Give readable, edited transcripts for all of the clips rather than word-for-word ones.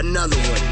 Another one.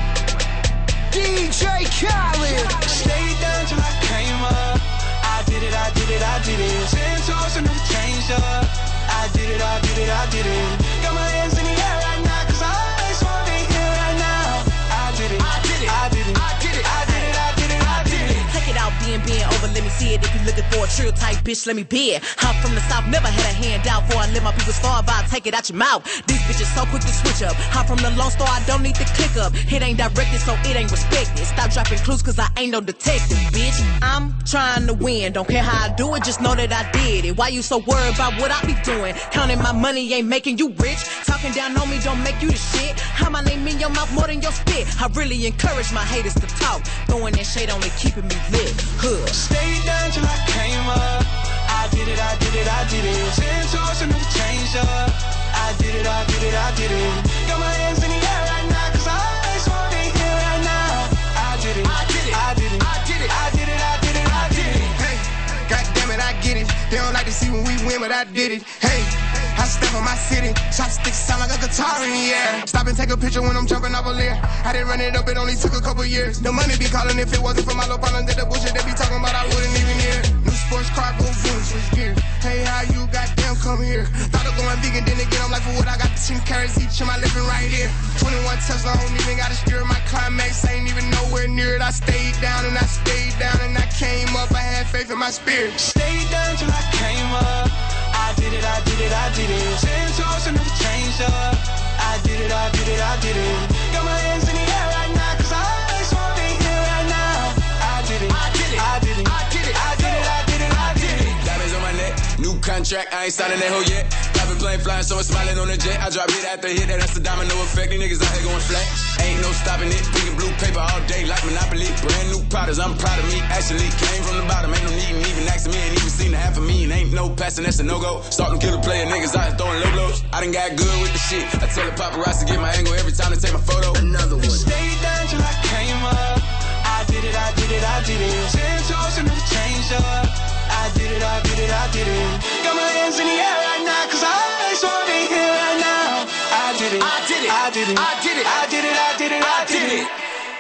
DJ Khaled. Stayed down till I came up. I did it, I did it, I did it. 10 toes and never changed up. I did it, I did it, I did it. Got my hands in the air right now, cause I always want to hear right now. I did it, I did it, I did it, I did it, I did it, I did it, I did it. Take it out, being over, let me see it. If you looking for a trill type bitch, let me be it. I'm from the south, never had a handout. Before I let my people starve, I'll take it out your mouth. These bitches so quick to switch up. I'm from the Lone Star, I don't need to click up. It ain't directed, so it ain't respected. Stop dropping clues, cause I ain't no detective, bitch. I'm trying to win, don't care how I do it, just know that I did it. Why you so worried about what I be doing? Counting my money ain't making you rich. Talking down on me don't make you the shit. How my name in your mouth more than your spit. I really encourage my haters to talk. Throwing that shade only keeping me lit. Hood. Stayed down till I came up. I did it, I did it, I did it. 10 toes and never changed up. I did it, I did it, I did it. Got my hands in the air right now, cause I always want to hear right now. I did it, I did it, I did it, I did it, I did it, I did it, I did it. Hey, goddamn it, I get it. They don't like to see when we win, but I did it. Hey, I step on my city. Chopsticks sound like a guitar in the air. Stop and take a picture when I'm jumping off a leer. I didn't run it up, it only took a couple years. The money be calling if it wasn't for my little problem. Did the bullshit they be talking about, I wouldn't even hear. New sports car, go boom, switch gears. Hey, how you goddamn come here? Thought of going vegan, then again, I'm like, for what I got 10 carrots each in my living right here. 21 Tesla, I don't even gotta steer. My climax ain't even nowhere near it. I stayed down and I stayed down and I came up. I had faith in my spirit. Stayed down till I came up. I did it, I did it, I did it. 10 toes and never changed up. I did it, I did it, I did it. Got my hands in the air right now, cause I always want to hear right now. I did it, I did it, I did it, I did it, I did it, I did it, I did it. Diamonds on my neck, new contract, I ain't signing that hoe yet. Private plane flying, so I'm smiling on the jet. I drop hit after hit, that's the domino effect. These niggas out here going flat. Ain't no stopping it. Pink and blue paper all day like Monopoly. Brand new products, I'm proud of me. Actually came from the bottom, ain't no need even asking me. Ain't even seen half of me, and ain't no passing, that's a no-go. Starting to kill the player, niggas out here throwing low blows. I done got good with the shit. I tell the paparazzi to get my angle every time they take my photo. Another one. Stayed down till I came up. I did it, I did it, I did it. 10 toes and never changed up. I did it, I did it, I did it. Got my hands in the air right now, cause I always want to hear right now. I did it, I did it, I did it, I did it, I did it, I did it, I did it.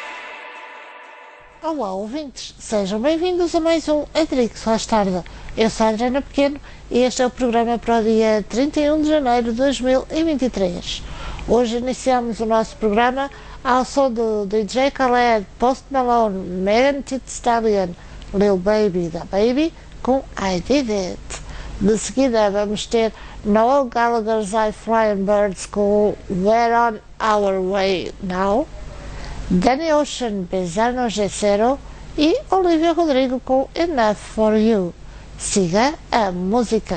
Olá, ouvintes, sejam bem-vindos a mais um Atrix Faz Tarde. Eu sou a Adriana Pequeno e este é o programa para o dia 31 de janeiro de 2023. Hoje iniciamos o nosso programa ao som do DJ Khaled, Post Malone, Megan Thee Stallion, Lil Baby da Baby com I Did It. De seguida vamos ter Noel Gallagher's I Flying Birds com We're On Our Way Now, Danny Ocean, Bezano G0 e Olivia Rodrigo com Enough For You. Siga a música.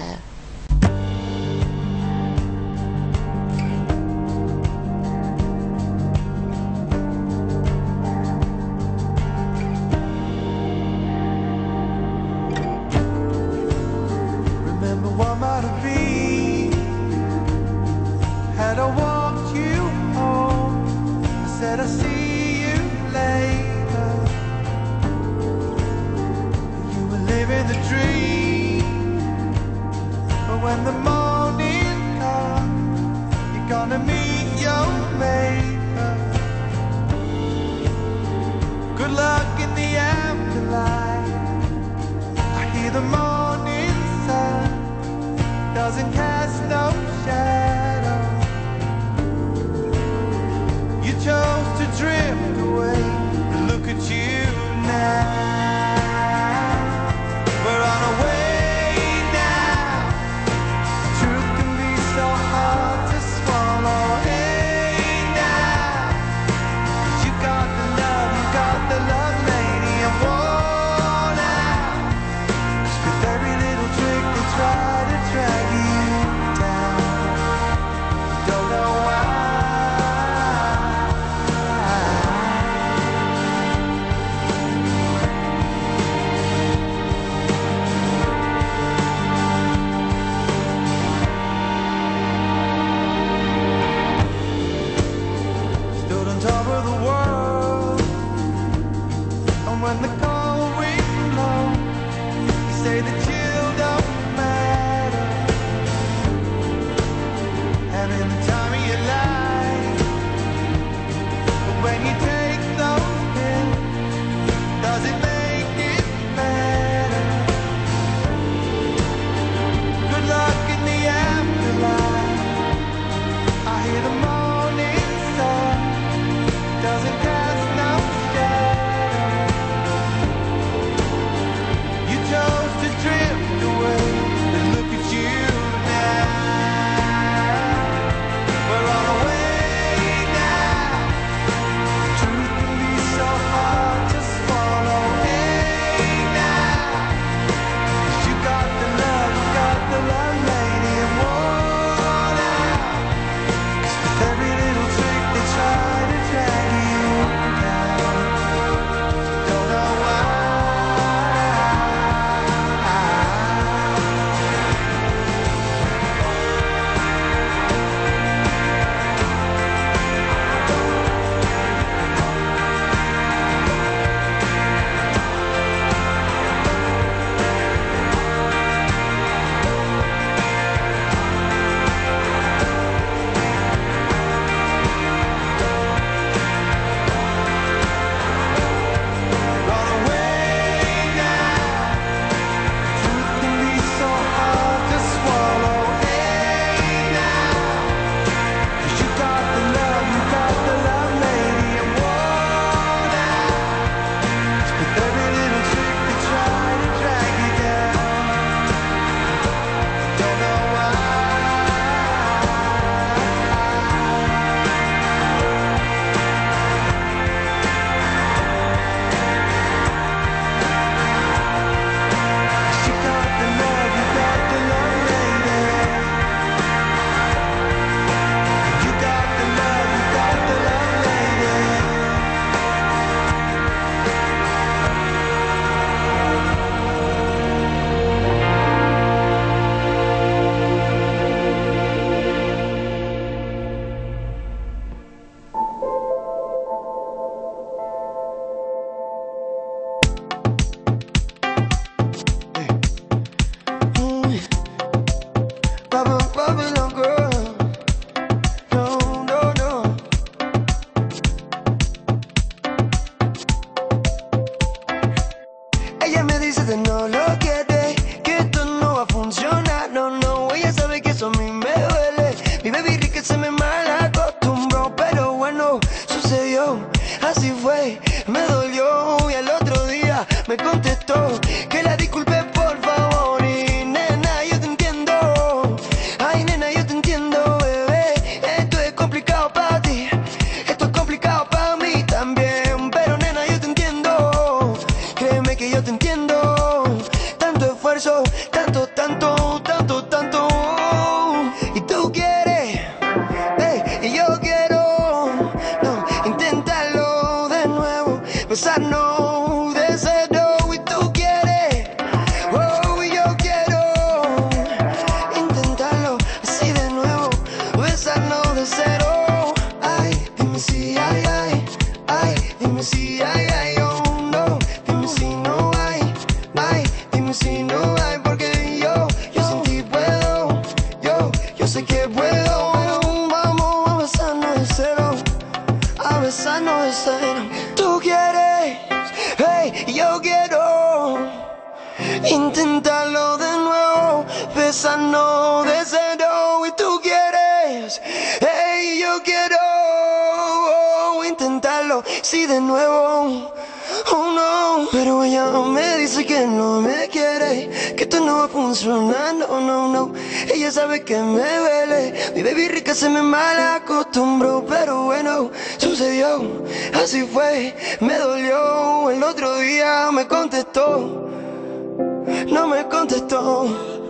Ella me dice que no lo quiere, que esto no va a funcionar, no, no. Ella sabe que eso a mí me duele. Mi baby rica se me mal acostumbró, pero bueno, sucedió, así fue, me dolió. Y al otro día me contestó que la disculpe por favor. Y nena, yo te entiendo, ay nena, yo te entiendo, bebé. Esto es complicado para ti, esto es complicado para mí también, pero nena, yo te entiendo, créeme que yo te entiendo. Tanto esfuerzo, tanto, tanto, tanto, tanto. Y tú quieres, y yo quiero, no, inténtalo de nuevo, besarnos de cero. Y tú quieres, oh, y yo quiero, inténtalo así de nuevo, besarnos de cero. Ay, dime si hay, ay, dime si hay, oh no, dime si no hay, dime si no hay, porque yo sin ti puedo, yo sé que puedo. Vamos a besarnos de cero, a besarnos de cero. Tú quieres, hey, yo quiero, inténtalo de nuevo, besarnos de cero. Y tú quieres, hey, yo quiero, intentarlo, sí, de nuevo. Oh no, pero ella me dice que no me quiere, que esto no va a funcionar, no, no, no. Ella sabe que me duele, mi baby rica se me mal acostumbró, pero bueno, sucedió, así fue, me dolió. El otro día me contestó, no me contestó.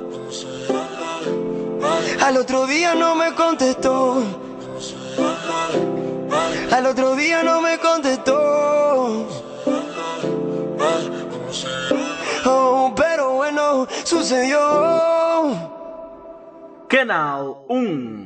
Al otro día no me contestó, al otro día no me contestó. Oh, pero bueno, sucedió. Canal 1.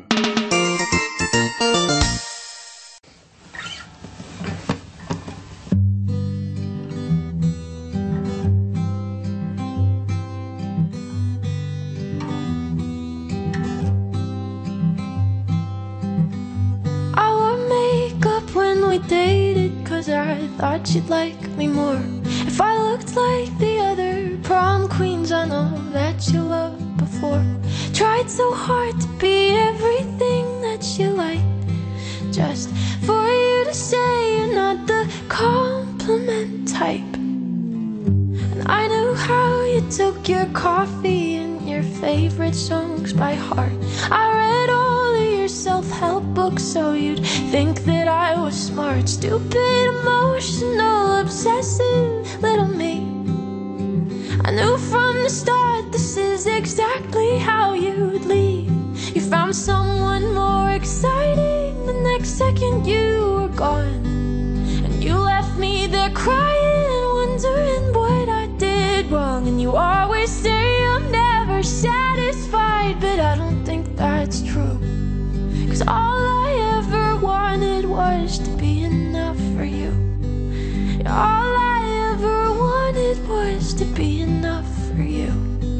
I wore makeup when we dated, 'cause I thought you'd like me more if I looked like the other prom queens I know that you loved before. Tried so hard to be everything that you liked, just for you to say you're not the compliment type. And I knew how you took your coffee and your favorite songs by heart. I read all of your self-help books so you'd think that I was smart. Stupid, emotional, obsessive little me. I knew from the start this is exactly how you'd leave. You found someone more exciting, the next second you were gone. And you left me there crying, wondering what I did wrong. And you always say I'm never satisfied, but I don't think that's true. 'Cause all I ever wanted was to be enough for you. All I ever wanted was to be enough for you.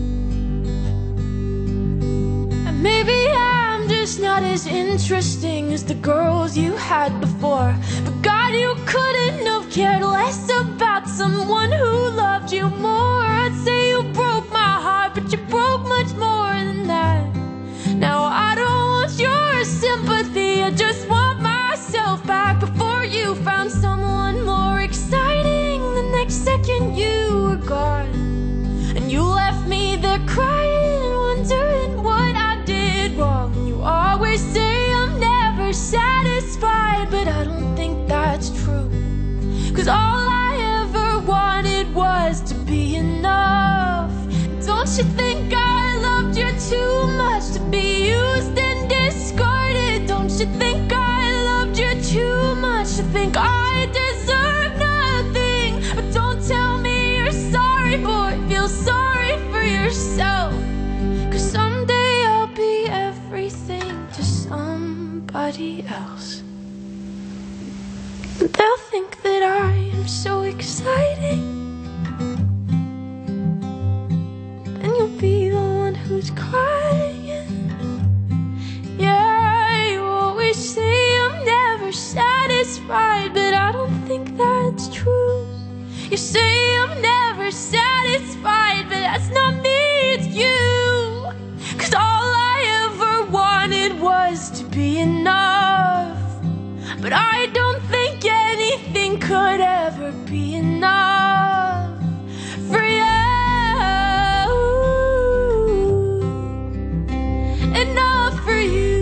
And maybe I'm just not as interesting as the girls you had before, but God, you couldn't have cared less about someone who loved you more. I'd say you broke my heart, but you broke much more than that. Now I don't want your sympathy, I just want myself back. Before you found someone more exciting, the next second you were gone. And you left me there crying, wondering what I did wrong. You always say I'm never satisfied, but I don't think that's true. 'Cause all I ever wanted was to be enough. Don't you think I loved you too much to be used and discarded? Don't you think I loved you too much to think I deserve nothing? But don't tell me you're sorry, boy, feel sorry for yourself. 'Cause someday I'll be everything to somebody else. And they'll think that I am so exciting, and you'll be the one who's crying. Yeah, you always say I'm never satisfied, but I don't think that's true. You say I'm never never satisfied, but that's not me, it's you. 'Cause all I ever wanted was to be enough, but I don't think anything could ever be enough for you. Enough for you.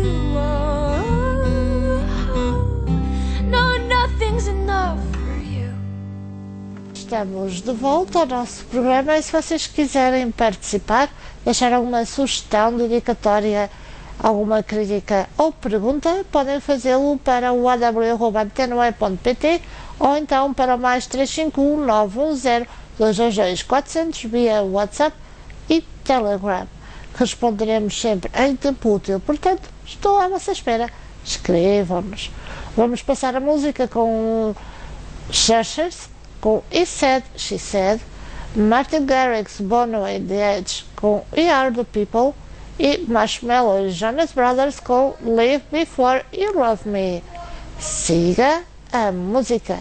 No, nothing's enough for you. Estamos de volta ao nosso programa e se vocês quiserem participar, deixar alguma sugestão, dedicatória, alguma crítica ou pergunta, podem fazê-lo para o aw@antena1.pt ou então para o mais 351 910 222 400 via WhatsApp e Telegram. Responderemos sempre em tempo útil, portanto, estou à vossa espera. Escrevam-nos. Vamos passar a música com Searchers, com He Said, She Said, Martin Garrix, Bono e The Edge com We Are The People e Marshmello e Jonas Brothers com Live Before You Love Me. Siga a música.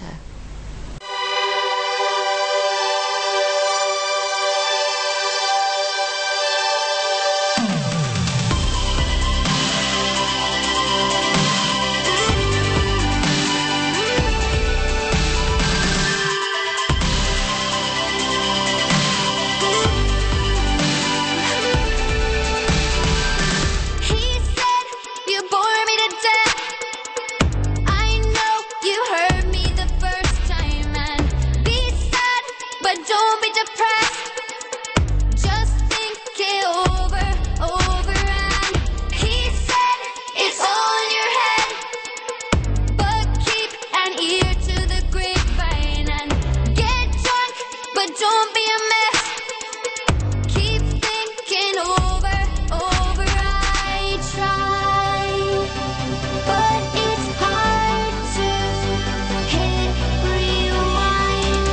He said, you bore me to death. I know you hurt me the first time. And be sad, but don't be depressed. Just think it over. And he said, it's all in your head. But keep an ear to the grapevine. And get drunk, but don't be a mess. Keep thinking over. I try, but it's hard to hit rewind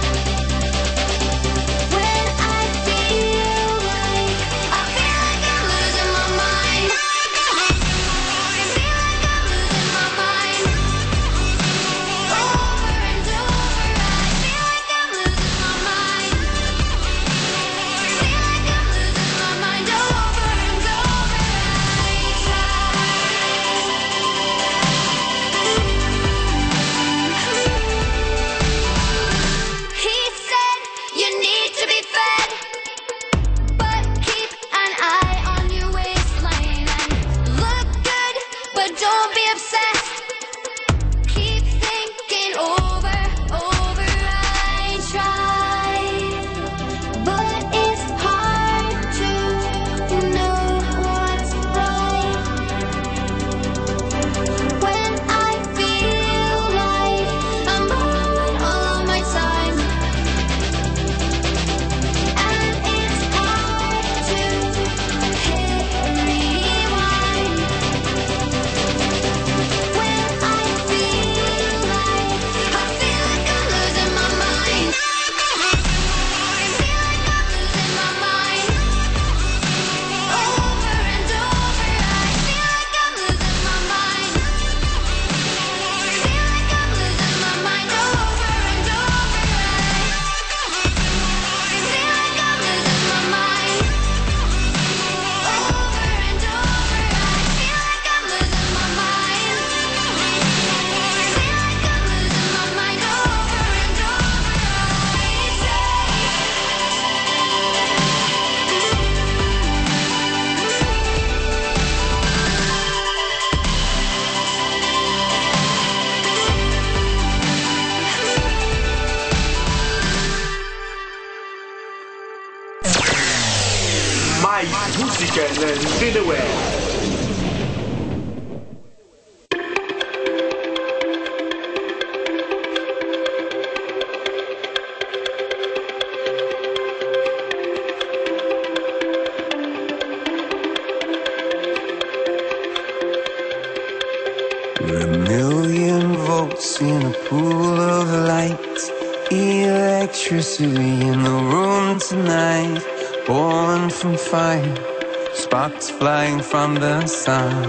when I feel like I'm losing my mind. I feel like I'm losing my mind over and over. I feel like I'm losing my mind. Feel like I'm losing my mind over and over. He said you need to be fed, but keep an eye on your waistline and look good, but don't be obsessed. Keep thinking over. I try, but it's hard to know what's right when I feel like I'm blowing all my time. And it's hard to hit rewind when I feel like I'm losing my mind. I feel like I'm losing my mind over and over. I feel like I'm losing my mind. Feel like I'm losing my mind over and over. I feel like I'm losing my mind over and over. I feel like I'm losing my mind. Feel like I'm losing my mind over and Mais música na Antena Web. We're a million volts in a pool of light, electricity in the room tonight. Born from fire, sparks flying from the sun.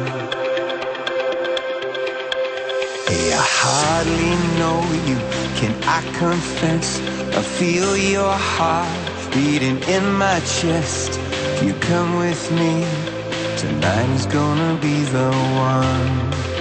Hey, I hardly know you, can I confess? I feel your heart beating in my chest. You come with me, tonight is gonna be the one.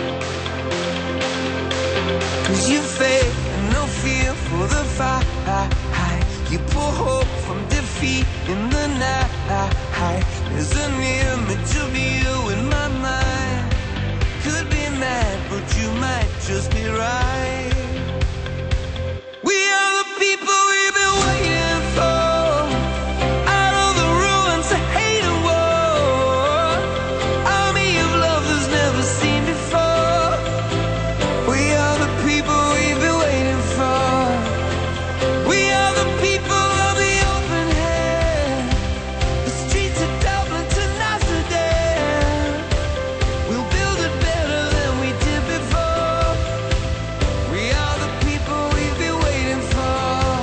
'Cause you faith and no fear for the fight. You pull hope from defeat in the night. There's an image of you in my mind. Could be mad, but you might just be right. We are the people we've been waiting for. Out of the ruins of hate and war, army of love that's never seen before. We are the people we've been waiting for. We are the people of the open hand. The streets of Dublin to Amsterdam. We'll build it better than we did before. We are the people we've been waiting for.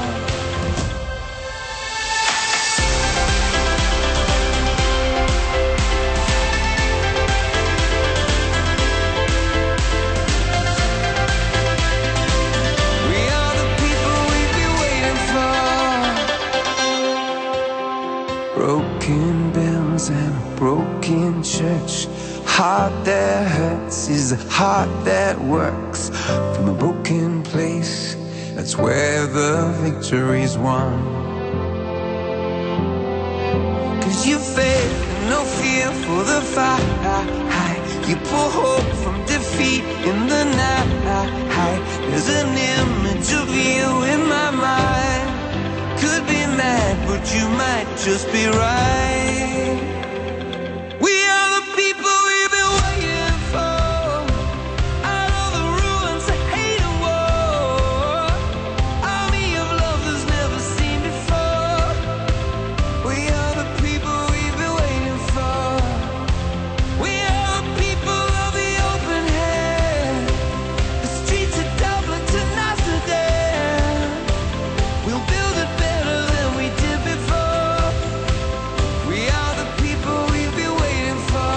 We are the people we've been waiting for. Broken bells and a broken church. Heart that hurts is a heart that works. From a broken place, that's where the victory's won. 'Cause you faith and no fear for the fight. You pull hope from defeat in the night. There's an image of you in my mind. Could be mad, but you might just be right. We are the people we've been waiting for. Out of the ruins of hate and war, army of love that's never seen before. We are the people we've been waiting for. We are the people of the open hand. The streets of Dublin to Amsterdam. We'll build it better than we did before. We are the people we've been waiting for.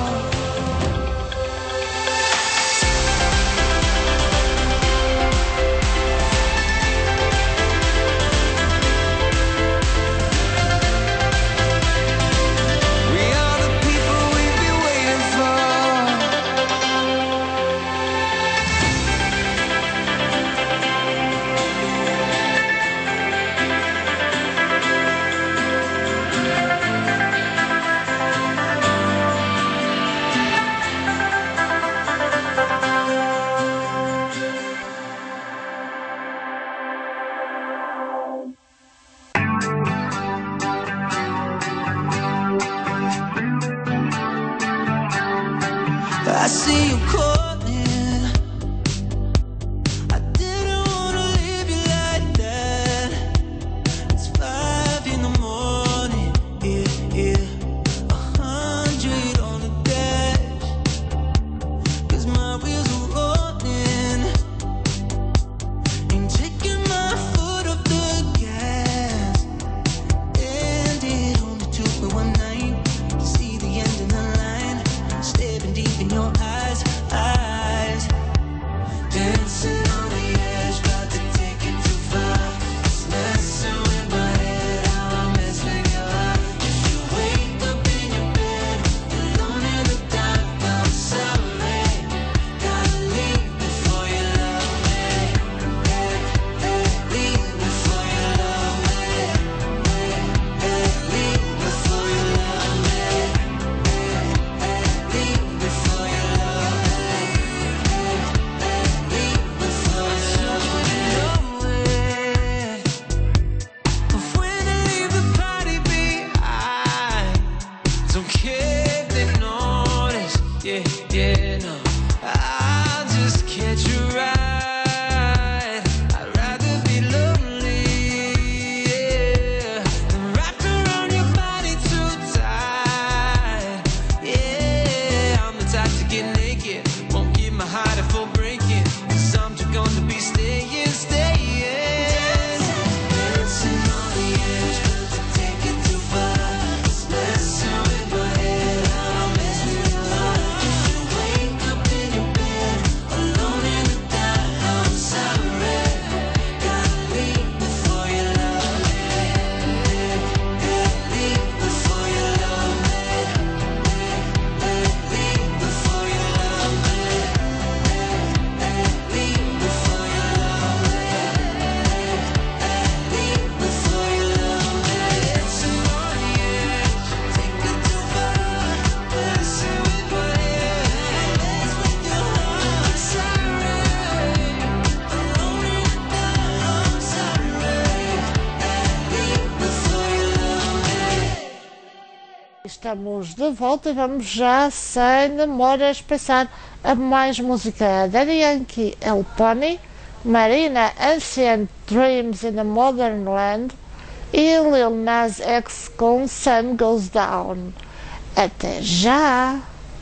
We are the people we've been waiting for. I see you calling. I didn't wanna leave you like that. It's 5 in the morning, yeah. 100 on the dash. 'Cause my wheels are rolling. Ain't taking my foot off the gas. And it only took me one night to see the end of the line. Staring deep in your eyes, estamos de volta e vamos já, sem demoras, passar a mais música. Daddy Yankee, El Pony, Marina, Ancient Dreams in the Modern Land e Lil Nas X com Sun Goes Down. Até já!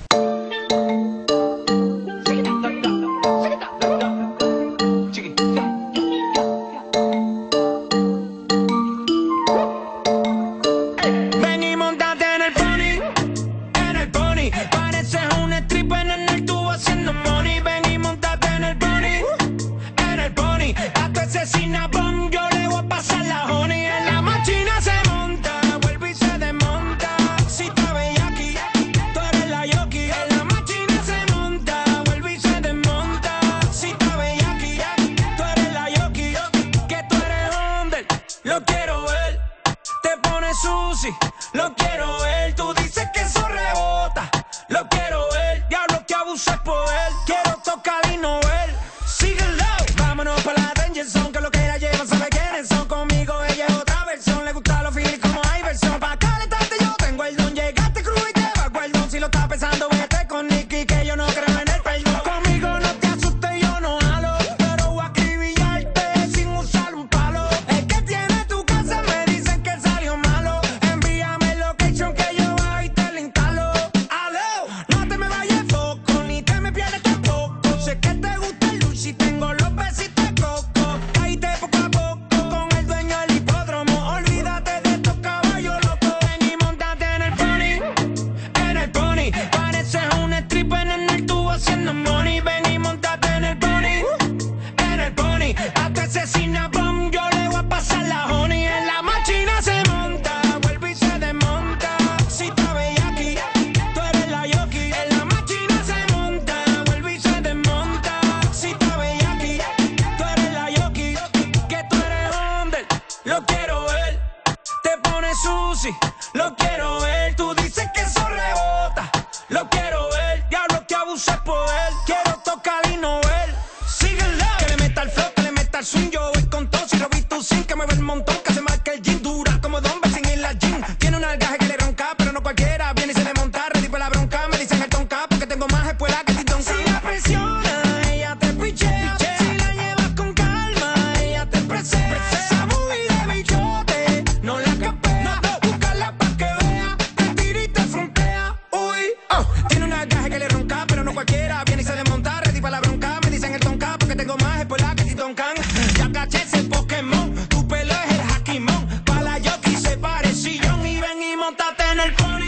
Lo quiero ver, tú dices que eso rebota. Lo quiero ver, diablo que abuses por él. Quiero tocar y no ver. Síguelo, vámonos para la danger zone. Que lo que ella lleva sabe quiénes son. Conmigo ella es otra versión. Le gusta los feelings como hay versión. Pa' calentarte yo tengo el don. Llegaste crudo y te va el perdón. Si lo estás pensando vete con Nicky, que yo no creo en el perdón. Conmigo no te asustes, yo no jalo. Pero voy a acribillarte sin usar un palo. El que tiene tu casa me dicen que salió malo. Que yo voy y te lo instalo. Aló, no te me vayas de foco, ni te me pierdes tampoco. Sé que te gusta el luchi y tengo los besitos de coco. Caíste poco a poco con el dueño del hipódromo. Olvídate de estos caballos locos. Ven y montate en el pony, pareces un stripper en el tubo haciendo money. Ven y montate en el pony, a tu asesina bomb yo le voy a pasar la honey. En la máquina se monta, vuelve y se desmonta. Si está bella aquí, tú eres la yoki. En la máquina se monta, vuelve y se desmonta. Si está bella aquí, tú eres la yoki. Que tú eres hombre, lo quiero ver. Te pones sushi, lo quiero ver. Tú dices que eso rebota, lo quiero ver. Diablo que abuses por él. Quiero tocar y no ver. Síguelo, que le meta el flow, que le meta el swing. Yo voy con todo, si lo vi tú sin que me ve el montón. Que se marque el jean, dura como Don sin ir la jean. Tiene un algaje que le ronca, pero no cualquiera. Viene y se le monta, ready para la bronca. Me dicen el tonka, porque tengo más espuela que Titón. Si la presiona, ella te pichea. Si la llevas con calma, ella te presea. Esa movida de bichote, no la capea. Búscala pa' que vea, te tira y te frontea. Uy, tiene un algaje que le ronca, pero no cualquiera. Viene y se le monta, ready para la bronca. Me dicen el tonka, porque tengo más espuela que Titón Can. Ya caché ese Pokémon, tu pelo es el Hakimon. Pa' la yoki se parece John. Y ven y montate en el pony,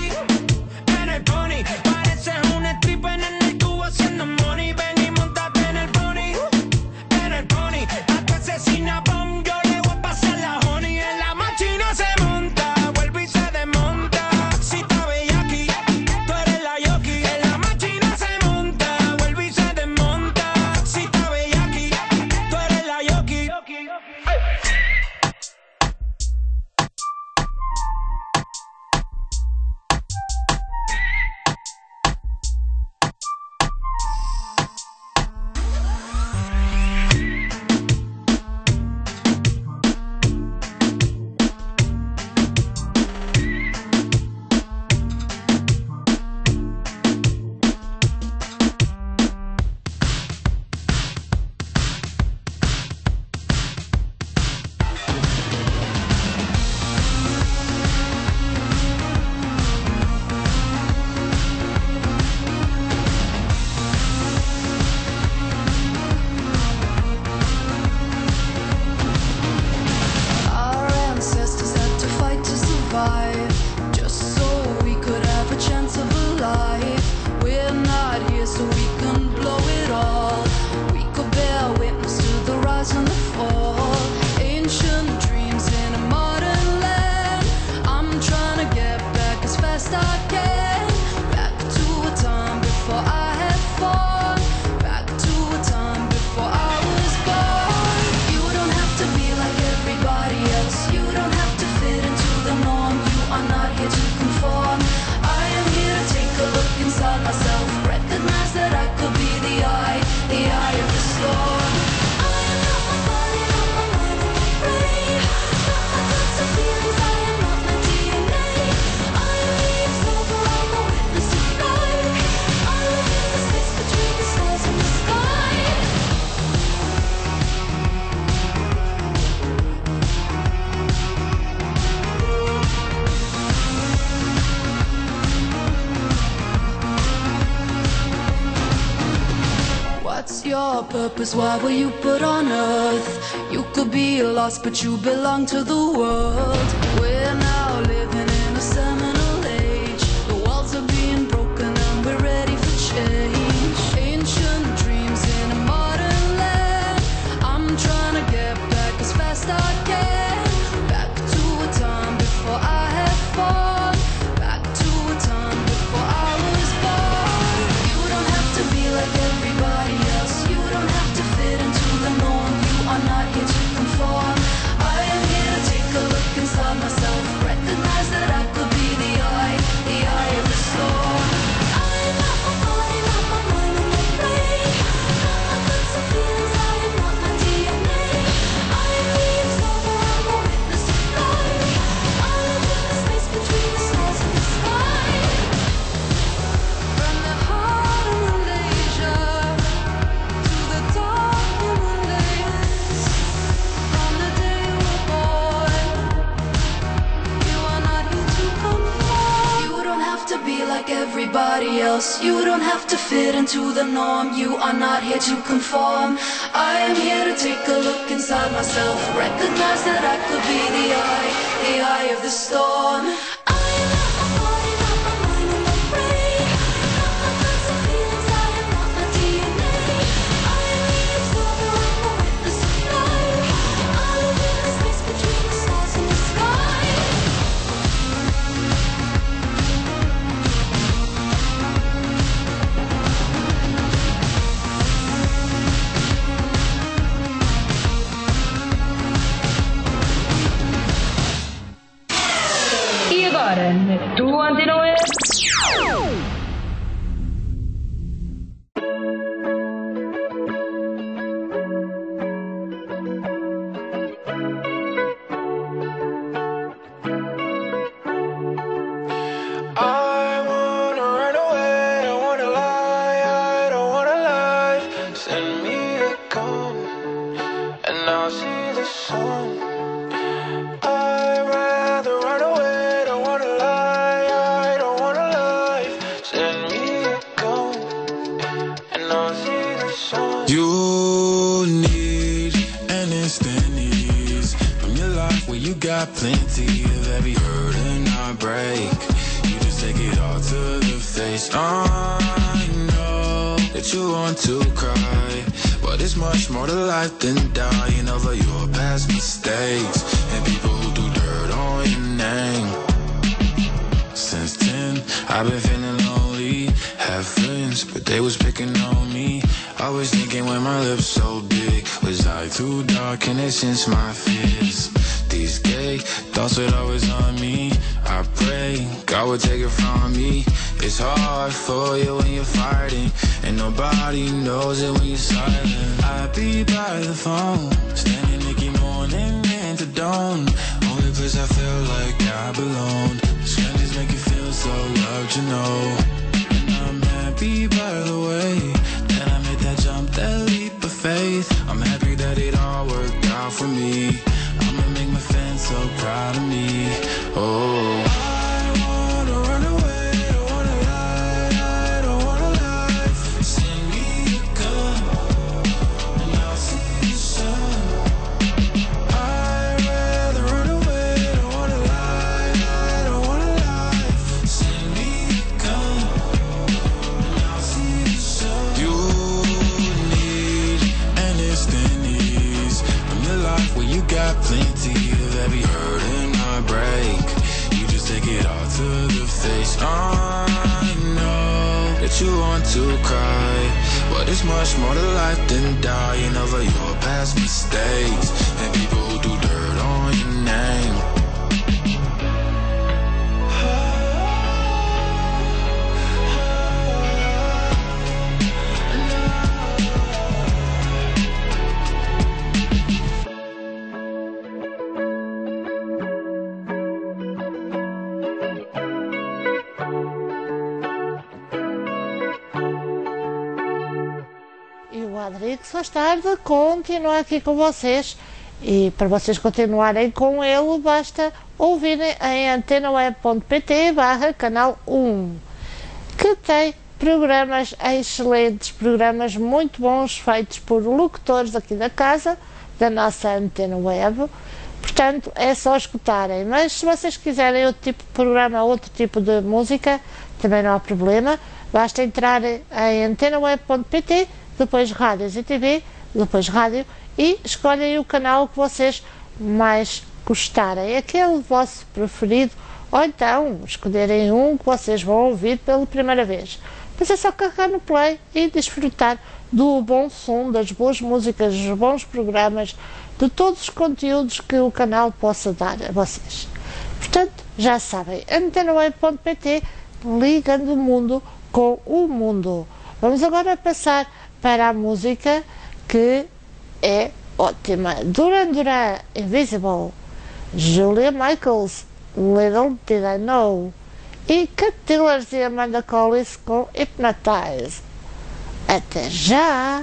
pareces un stripper en el tubo haciendo money. Ven y montate en el pony, a tu asesina bomb yo le voy a pasar la honey. En la máquina se monta, vuelve y se desmonta. Si está bella aquí, tú eres la yoki. En la máquina se monta, vuelve y se desmonta. Si está bella aquí, tú eres la yoki. Our ancestors had to fight to survive, just so we could have a chance of a life. We're not here so we can blow it all. We could bear witness to the rise and the fall. Ancient dreams in a modern land. I'm trying to get back as fast I can. Back to a time before I had fun. Back to a time before I was born. You don't have to be like everybody else. You don't have to fit into the norm. You are not your purpose? Why were you put on earth? You could be lost, but you belong to the world. We're now living in a seminal age. The walls are being broken and we're ready for change. Ancient dreams in a modern land. I'm trying to get back as fast as I can. Back to a time before I had fun. Back to a time before I was born. You don't have to be like everybody else. You don't have to fit into the norm. You are not here to conform. I am here to take a look inside myself. Recognize that I could be the eye of the storm. I'm not my body, not my mind, and my brain. Not my thoughts and feelings, I am not my DNA. I am the observer, I'm a witness of life. I live in the space between the stars and the sky. From the heart of Malaysia to the dark Himalayas. From the day you were born, you are not here to conform. You don't have to be like everybody else. You don't have to fit into the norm. You are not here to conform. I am here to take a look inside myself. Recognize that I could be the eye of the storm. I am not my body, not my mind, and my brain. Not my thoughts and feelings, I am not my DNA. I am the observer, I'm a witness of life. I live in the space between the stars and the sky. E agora, na tua Antena Web? I wanna run away, don't wanna lie, I don't wanna lie. Send me a gun, and I'll see the sun. I'd rather run away, don't wanna lie, I don't wanna lie. Send me a gun, and I'll see the sun. You need an instant ease from your life where you got plenty of every hurt and heartbreak. You just take it all to the face. I know that you want to cry, but it's much more to life than dying over your past mistakes and people who do dirt on your name. Since 10, I've been feeling lonely. Have friends, but they was picking on me. Always thinking when my lips so big, was I too dark and they sense my fears? These gay thoughts would always on me. I pray God would take it from me. It's hard for you when you're fighting, and nobody knows it when you're silent. I be by the phone, standing Nicky morning into dawn. Only place I feel like I belong. Strangers make you feel so loved, you know. And I'm happy by the way that I made that jump, that leap of faith. I'm happy that it all worked out for me. I'ma make my fans so proud of me. Oh, I wanna run away, don't wanna lie, I don't wanna lie. Send me a gun, and I'll see the sun. I'd rather run away, don't wanna lie, I don't wanna lie. Send me a gun, and I'll see the sun. You need an instant ease from your life where you got plenty of every hurt and heartbreak. You just take it all to the face. I know that you want to cry, but it's much more to life than dying over your past mistakes and people who do dirt on your name. E o Adrix mais tarde continua aqui com vocês, e para vocês continuarem com ele basta ouvirem em antenaweb.pt/canal 1, que tem programas excelentes, programas muito bons, feitos por locutores aqui da casa, da nossa Antena Web. Portanto, é só escutarem. Mas se vocês quiserem outro tipo de programa, outro tipo de música, também não há problema. Basta entrar em antenaweb.pt, depois rádios e TV, depois rádio, e escolhem o canal que vocês mais gostarem, aquele vosso preferido, ou então escolherem um que vocês vão ouvir pela primeira vez. Mas é só carregar no play e desfrutar do bom som, das boas músicas, dos bons programas, de todos os conteúdos que o canal possa dar a vocês. Portanto, já sabem, antenaweb.pt, ligando o mundo com o mundo. Vamos agora passar para a música que é ótima. Duran Duran, Invisible. Julia Michaels, Little Did I Know. E Cat Tillers e Amanda Collins com Hypnotize. Até já!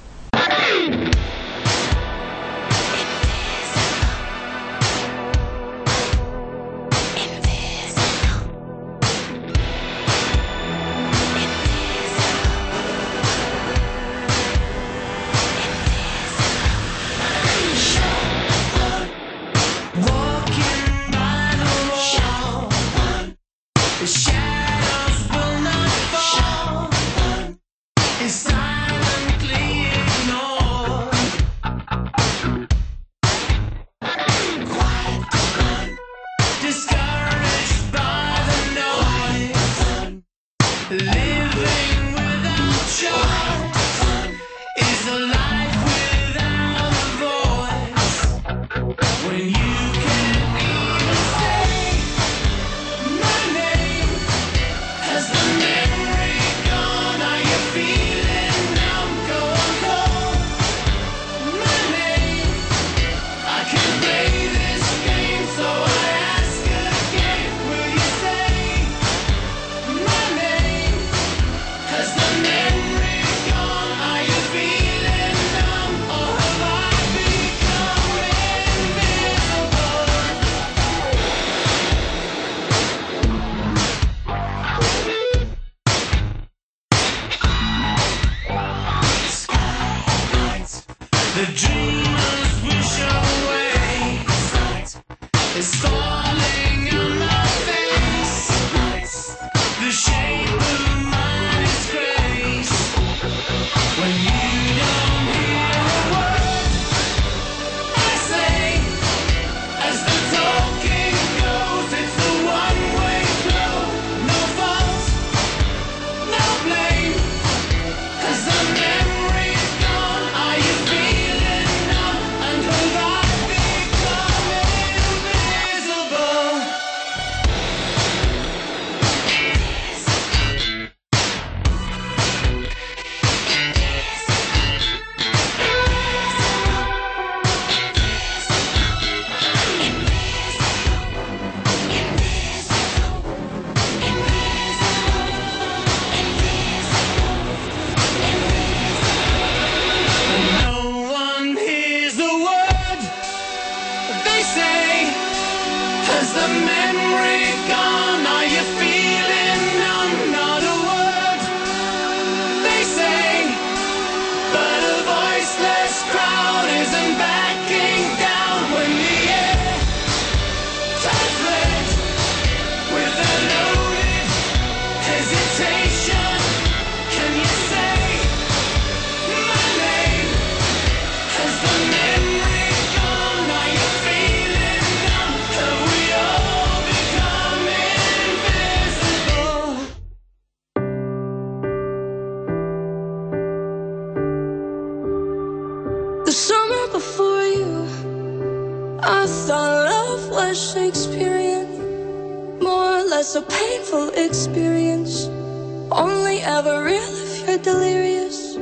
A painful experience, only ever real if you're delirious.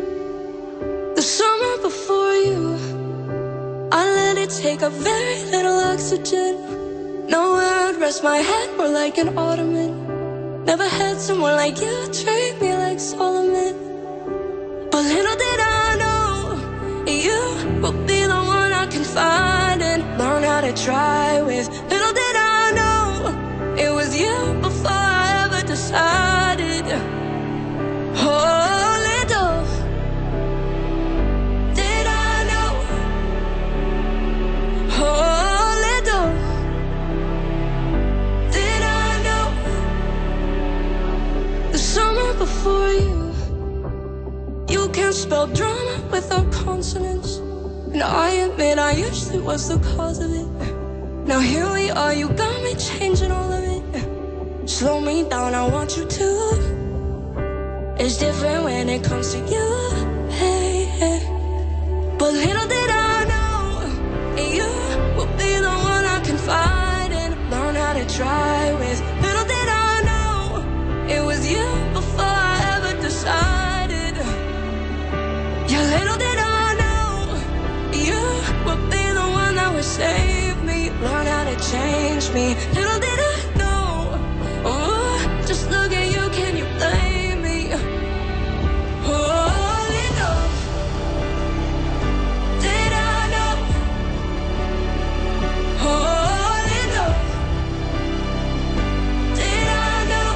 The summer before you, I let it take up very little oxygen. Nowhere I'd rest my head more like an ottoman. Never had someone like you treat me like Solomon. But little did I know, you will be the one I confide in, learn how to try with. Little did I know, it was you before I ever decided. I spell drama without consonants. And I admit I usually was the cause of it. Now here we are, you got me changing all of it. Slow me down, I want you to. It's different when it comes to you, hey, hey. But little did I know, you will be the one I confide in, learn how to try with. Little did I know, it was you before I ever decided. Yeah, little did I know, you will be the one that would save me, learn how to change me. Little did I know, oh, just look at you, can you blame me? Oh, little did I know, oh, little did I know.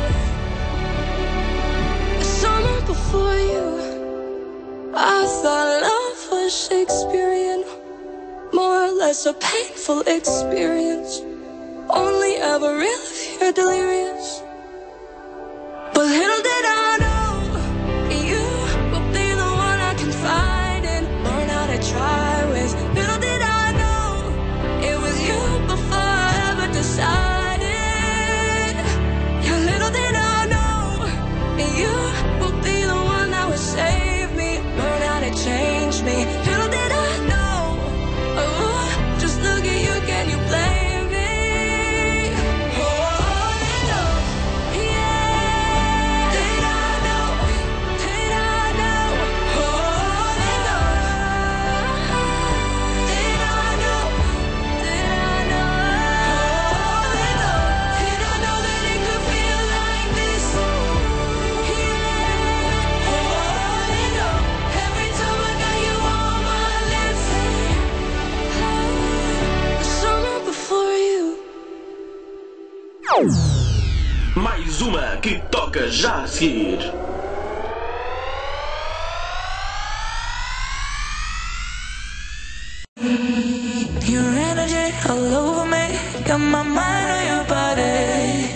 The summer before you, I thought love was Shakespearean, more or less a painful experience, only ever real if you're delirious. But little did I know, you will be the one I confide in, learn how to try with. Little did I know, it was you before I ever decided. Yeah, little did I know, you will be the one that would save me, learn how to change me. Little did I know, oh, just look at you, can you blame me? Oh, little, yeah. Did I know? Did I know? Oh, little, did I know? Did I know? Oh, little, did I know that it could feel like this? Yeah. Oh, little, every time I got you on my lips. The summer before you. Mais uma que toca já a seguir. Your energy all over me, got my mind on your body.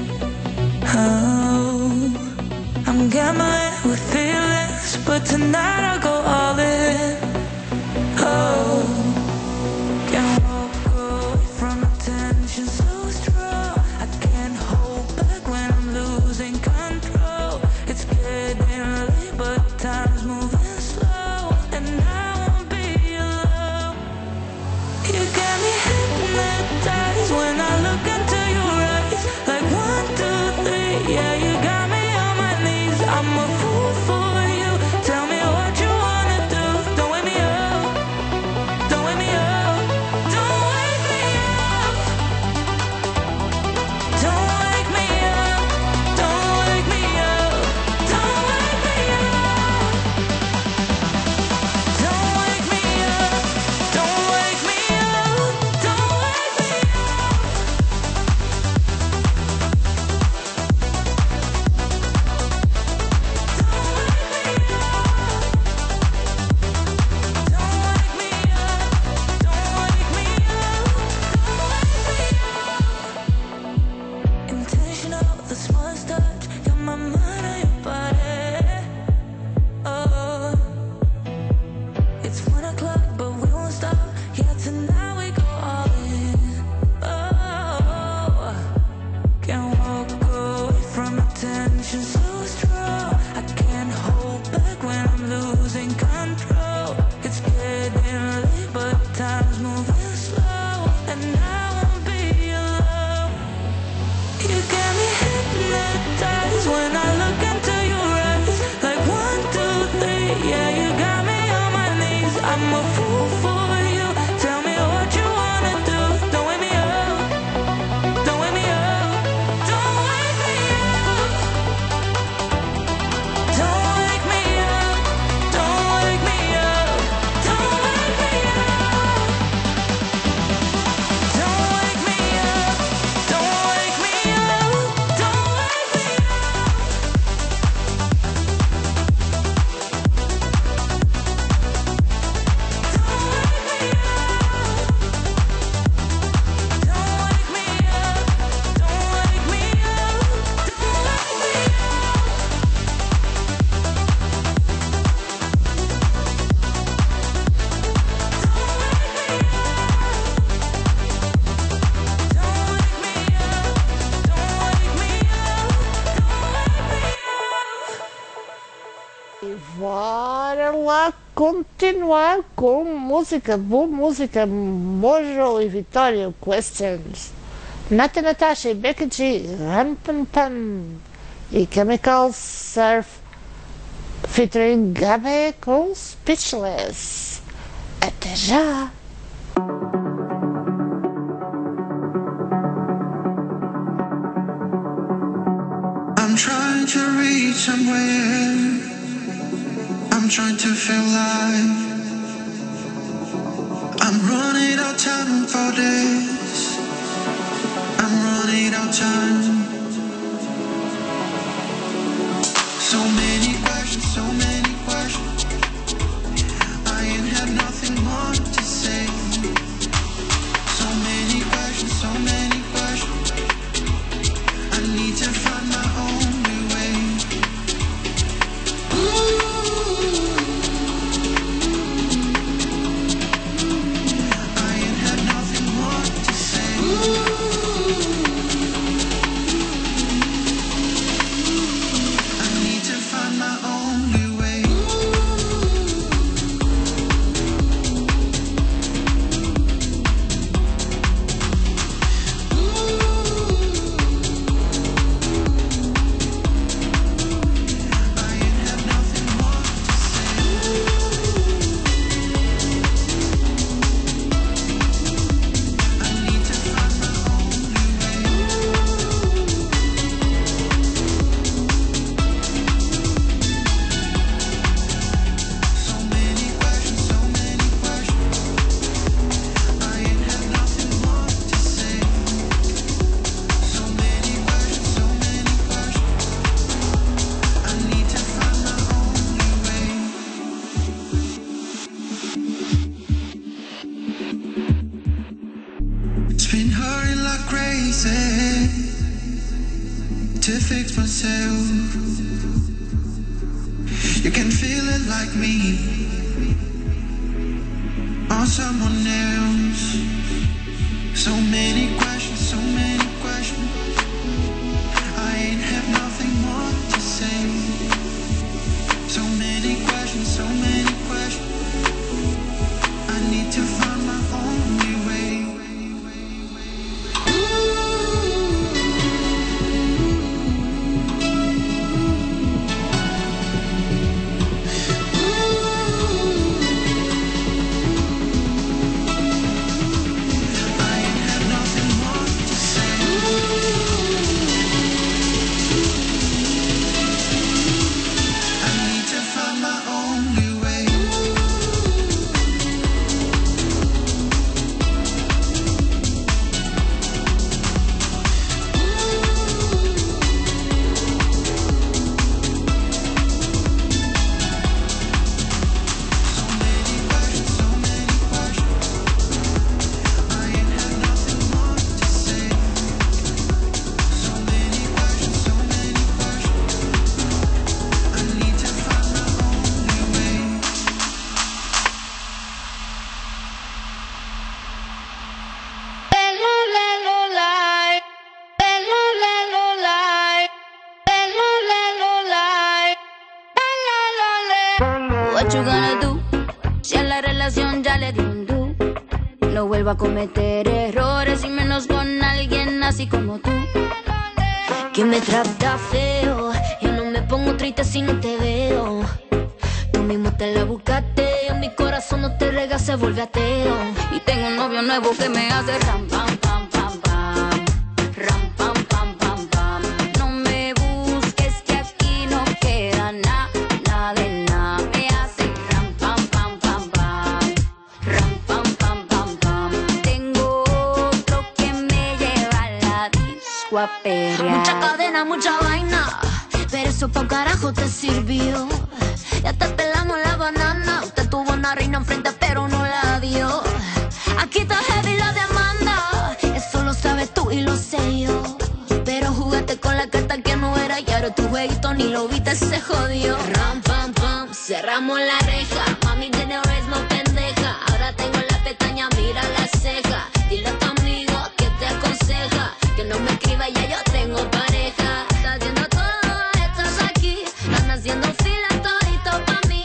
Oh, I'm gambling with feelings, but tonight I'll go all in. Oh, can't walk away from attention so strong. I can't hold back when I'm losing control. It's getting late, but time's moving slow, and I won't be alone. You got me hypnotized when I look into your eyes. Like 1, 2, 3, yeah, you got me on my knees. I'm a fool for you. Tell me what you wanna do. Don't wake me up. Don't wake me up. Don't wake me up. Don't wake me up. Don't wake me up. Don't wake me up. Don't wake me up. Don't wake me up. Don't wake me intentional, the smallest touch, got my mind on your body. Oh, it's 1 o'clock, but we won't stop. Yeah, tonight we go all in. Oh, can't walk away from attention so strong. I can't hold back when I'm losing control. It's getting late, but time's moving slow, and I won't be alone. You got me hypnotized when I look into your eyes. Like 1, 2, 3, yeah, you got me on my knees. I'm a fool for you. Tell me what you wanna do. Don't wake me up. Don't wake me up. Don't wake me up. bora lá continuar com música, boa música, Mojo e Vitória, Questions. Nata Natasha e Becky G, Ram Pam Pam e Chemical Surf featuring Gabe com Speechless. Até já! I'm trying to reach somewhere. I'm trying to feel alive. I'm running out of time for this. I'm running out of time. So many questions, so many questions. I ain't had nothing more to say. So many questions, so many questions. I need to find my only way. I ain't had nothing more to say. I need to find my only way. It's been hurting like crazy to fix myself. You can feel it like me or someone else. So many questions, so many questions. I ain't have nothing more to say. So many questions, so many questions. I need to find my only way. What you gonna do? Si a la relación ya le di un do. No vuelvo a cometer errores y menos con alguien así como tú, que me trata feo. Yo no me pongo triste si no te veo. Tú mismo te la buscaste. En mi corazón no te rega, se vuelve ateo. Y tengo un novio nuevo que me hace ram pam pam pam pam. Ram pam pam pam pam. No me busques que aquí no queda nada, nada de nada. Me hace ram pam pam pam pam. Ram pam pam pam pam. Tengo otro que me lleva a la disco a perrear. Mucha cadena, mucha vaina, pero eso pa' carajo te sirvió. Ya te pelamos la banana. Usted tuvo una reina enfrente pero no la dio. Aquí está heavy la demanda. Eso lo sabes tú y lo sé yo. Pero jugaste con la carta que no era y ahora tu jueguito ni lo viste, se jodió. Ram pam pam, cerramos la reja. Mami tiene no pendeja. Ahora tengo la pestaña, mira la ceja. Dile a tu amigo que te aconseja que no me escriba, ya yo tengo pareja. Estás haciendo todo, estás aquí. Están haciendo fila todito pa' mí.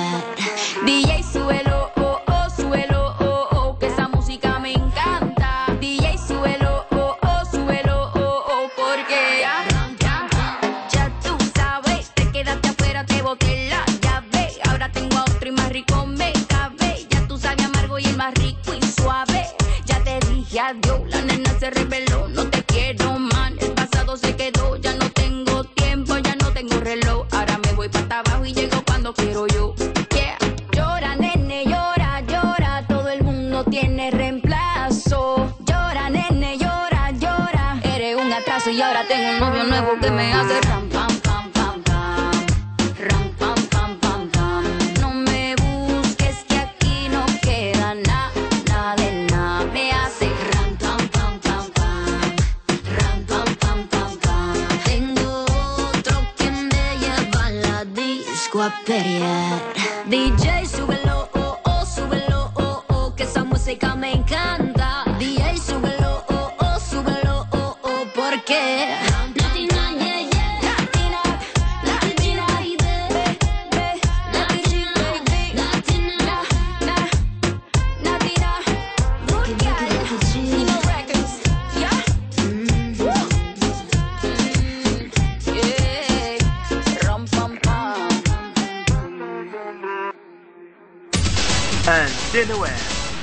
perrear. DJ, súbelo, oh, oh, súbelo, oh, oh, que esa música me encanta. DJ, súbelo, oh, oh, súbelo, oh, oh, porque ya tú sabes, te quedaste afuera, te boté la llave. Ahora tengo a otro y más rico me cabe. Ya tú sabes amargo y el más rico y suave. Ya te dije adiós, la nena se reveló, no te quiero más. El pasado se quedó, ya no tengo tiempo, ya no tengo reloj. Ahora me voy para abajo y llego cuando quiero yo. Yeah. Llora, nene, llora, llora, todo el mundo tiene reemplazo. Llora, nene, llora, llora, eres un atraso y ahora tengo un novio nuevo que me hace ram, pam, pam, pam, pam. Ram, pam, pam, pam, pam. No me busques que aquí no queda nada de nada. Me hace ram, pam, pam, pam, pam. Ram, pam, pam, pam, pam. Tengo otro que me lleva a la disco a perrear. DJ, súbelo, oh, oh, súbelo, oh, oh, que esa música me encanta. DJ, súbelo, oh, oh, súbelo, oh, oh, porque Latina, yeah, yeah. Latina, Latina, baby, Latina, baby, Latina, Latina, good guy, Sino Records, yeah. Yeah, rum, pam, pam. Antena Web.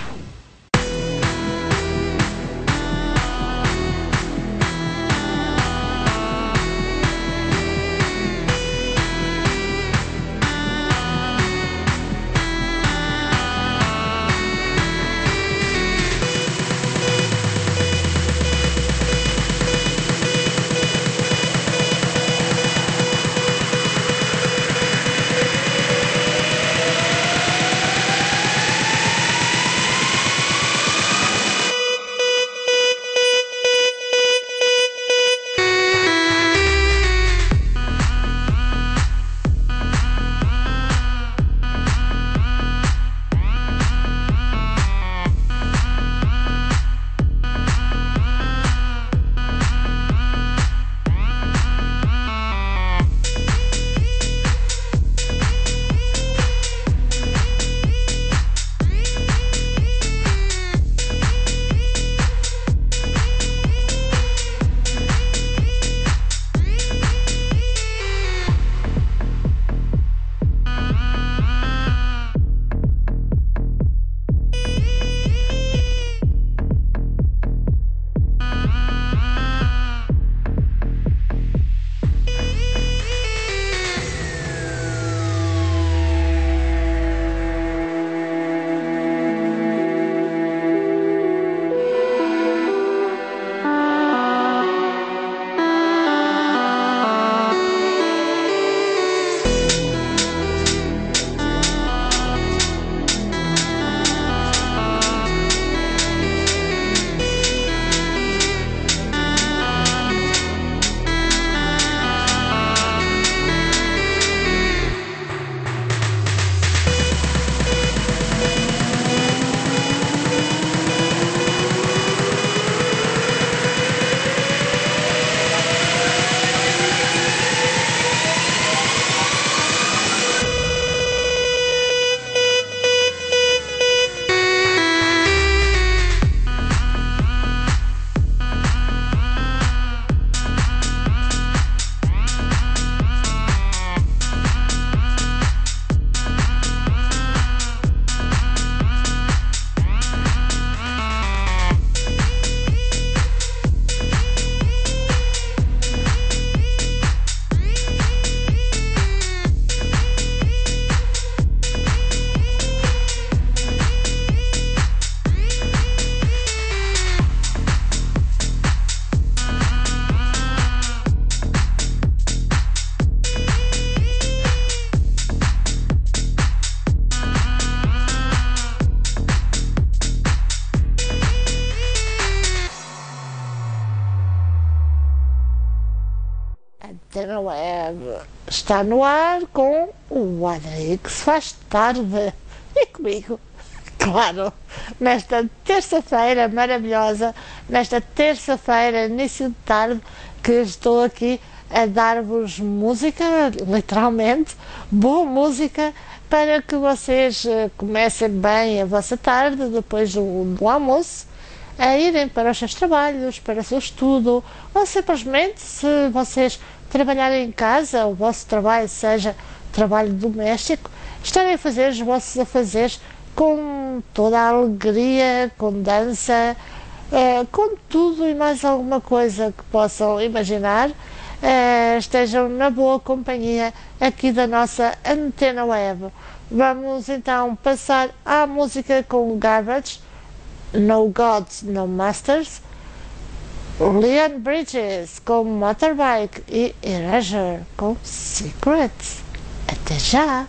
Antena Web está no ar com o Adrix Faz Tarde. E comigo, claro, nesta terça-feira maravilhosa, nesta terça-feira, início de tarde, que estou aqui a dar-vos música, literalmente, boa música, para que vocês comecem bem a vossa tarde, depois do almoço, a irem para os seus trabalhos, para o seu estudo, ou simplesmente, se vocês trabalharem em casa, o vosso trabalho seja trabalho doméstico, estarem a fazer os vossos afazeres com toda a alegria, com dança, com tudo e mais alguma coisa que possam imaginar, estejam na boa companhia aqui da nossa Antena Web. Vamos então passar à música com Garbage, No Gods, No Masters, Leon Bridges com Motorbike e Erasure com Secrets. Até já!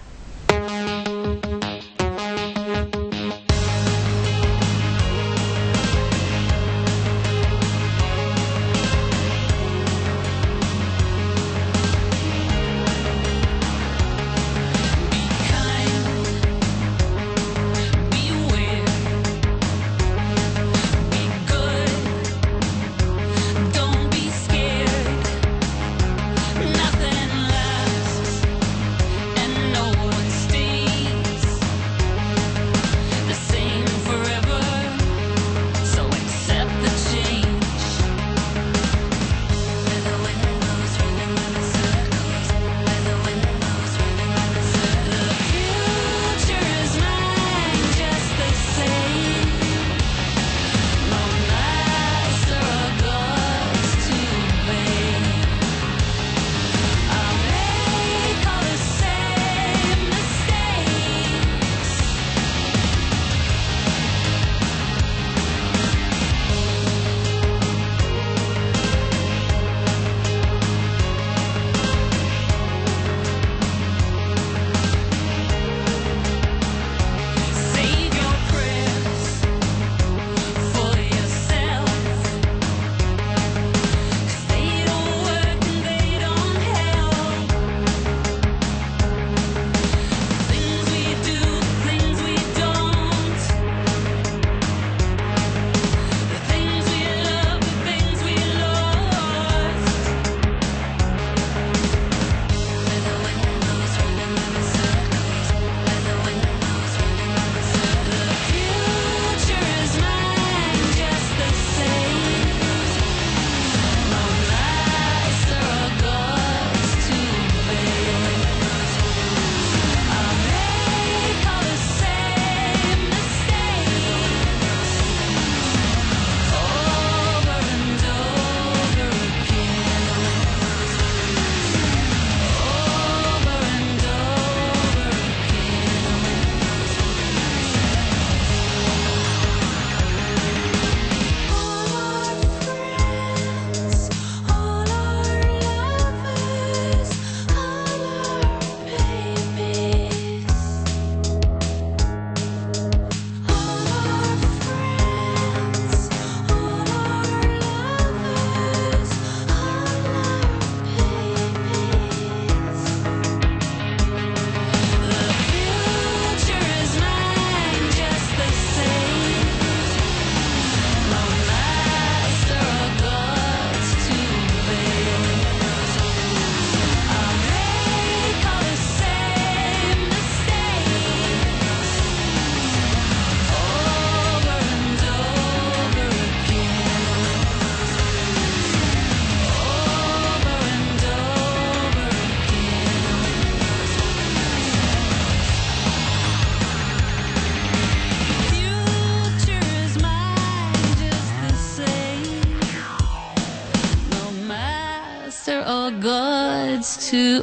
gods to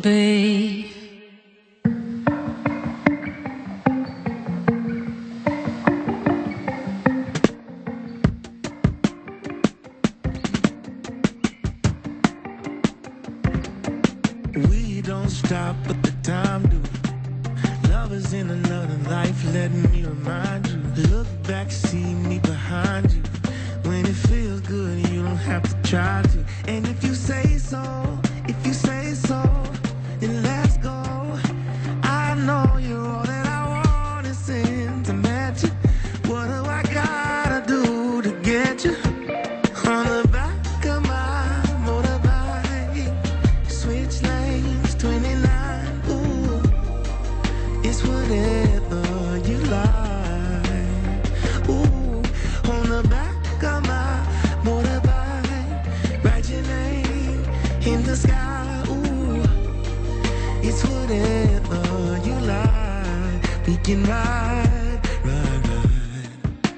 obey. We don't stop, but the time do. Love is in another life, let me remind you. Look back, see me behind you. When it feels good, you don't have to try to. And if you say so, then let's go. I know you're all that I want is sentimental. What do I gotta do to get you? On the back of my motorbike, switch lanes, 29, ooh. It's We can ride, ride, ride.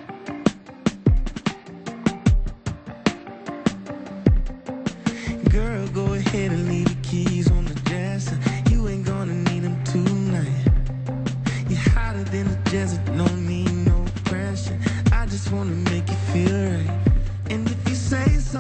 Girl, go ahead and leave the keys on the dresser. You ain't gonna need them tonight. You're hotter than the desert, no need no pressure. I just wanna make you feel right. And if you say so,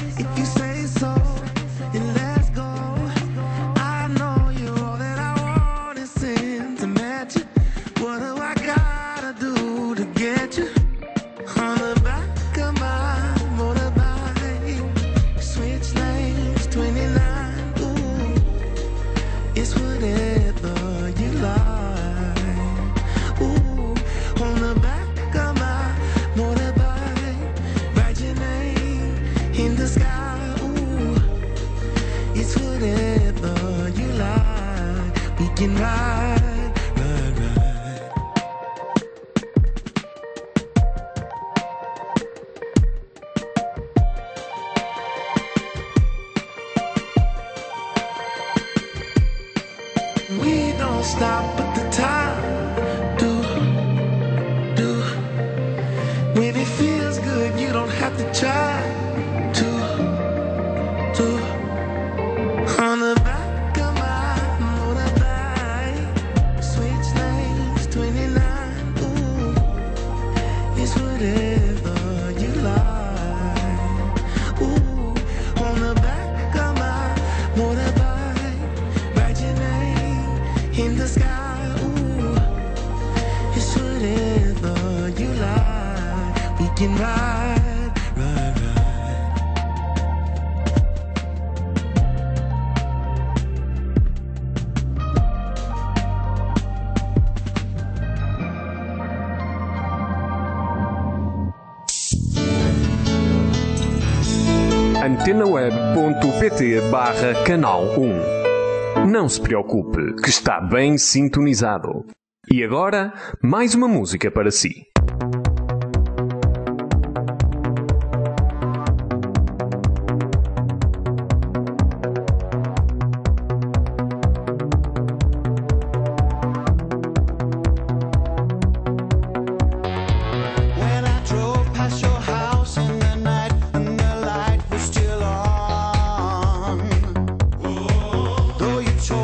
then let's go. I know you're all that I want is sentimental. What do I gotta do to get you? On the back of my motorbike, switch lanes, 29, ooh. It's whatever you like, ooh. On the back of my motorbike, write your name in the sky, ooh. It's whatever you like. We can ride, ride, ride. We don't stop at the time. Do. When it feels good, you don't have to try to. On the back of my motorbike, switch lanes, 29, ooh. It's whatever you like, ooh. On the back of my motorbike, write your name in the sky, ooh. It's whatever you like. We can ride, ride, ride. antenaweb.pt/canal 1. Não se preocupe, que está bem sintonizado. E agora, mais uma música para si.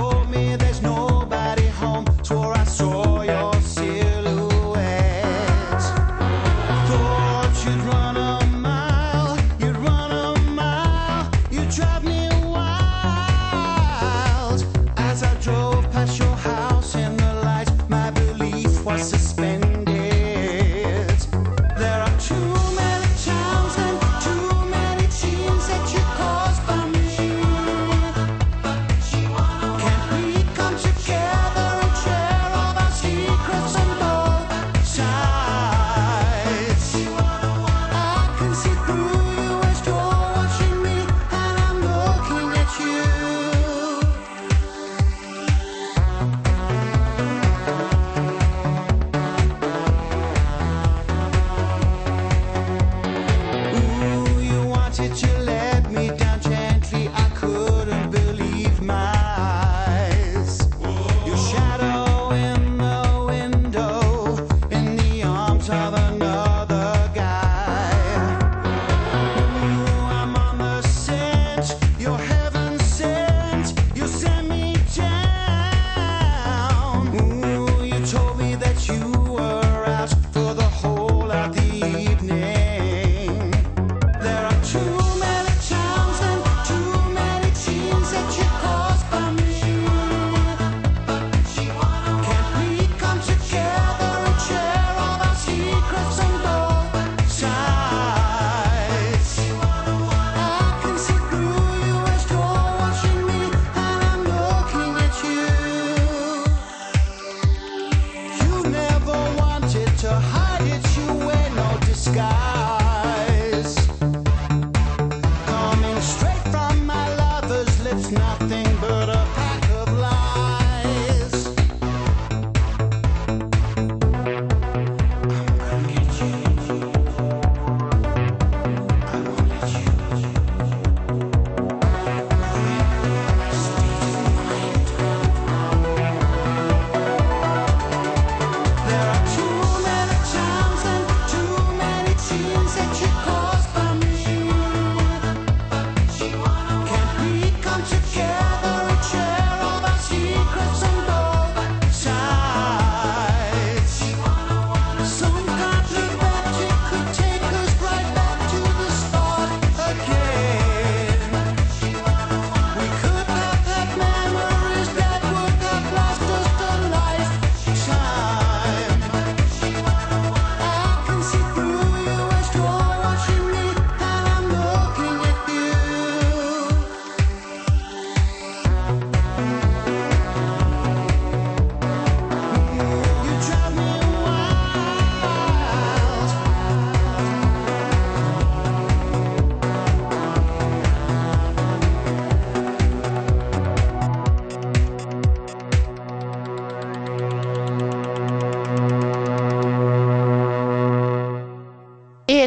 Nobody home, swore I saw your silhouette.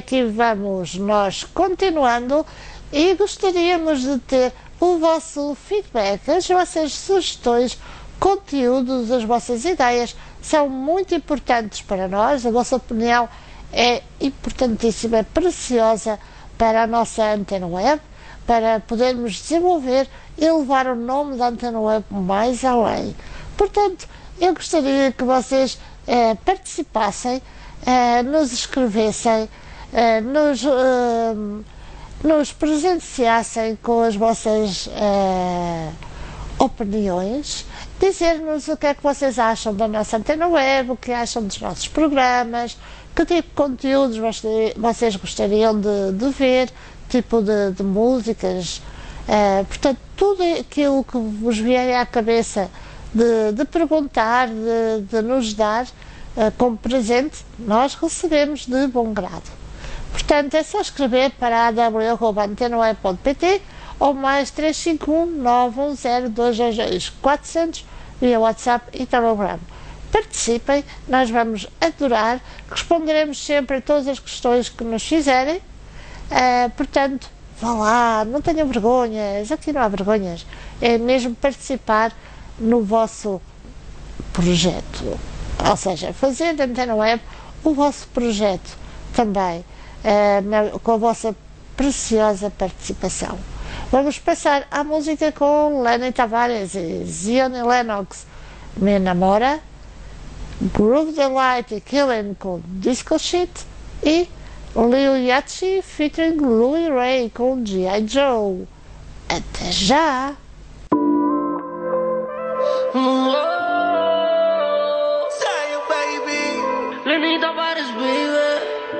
aqui vamos nós continuando e gostaríamos de ter o vosso feedback, as vossas sugestões, conteúdos, as vossas ideias são muito importantes para nós, a vossa opinião é importantíssima, é preciosa para a nossa Antena Web, para podermos desenvolver e levar o nome da Antena Web mais além. Portanto, eu gostaria que vocês participassem, nos escrevessem, nos presenciassem com as vossas opiniões, dizer-nos o que é que vocês acham da nossa Antena Web, o que acham dos nossos programas, que tipo de conteúdos vocês gostariam de ver, tipo de músicas, portanto, tudo aquilo que vos vier à cabeça de perguntar, de nos dar como presente, nós recebemos de bom grado. Portanto, é só escrever para aw@antenaweb.pt ou mais 351-910-222-400 via WhatsApp e Telegram. Participem, nós vamos adorar, responderemos sempre a todas as questões que nos fizerem, portanto, vá lá, não tenham vergonhas, aqui não há vergonhas, é mesmo participar no vosso projeto, ou seja, fazer da Antena Web o vosso projeto também, com a vossa preciosa participação. Vamos passar à música com Lenny Tavares e Zion Lennox, Me Namora, Groove the Light e Killing com Disco Shit e Lil Yachty featuring Louis Ray com G.I. Joe. Até já! Lenny Tavares, baby.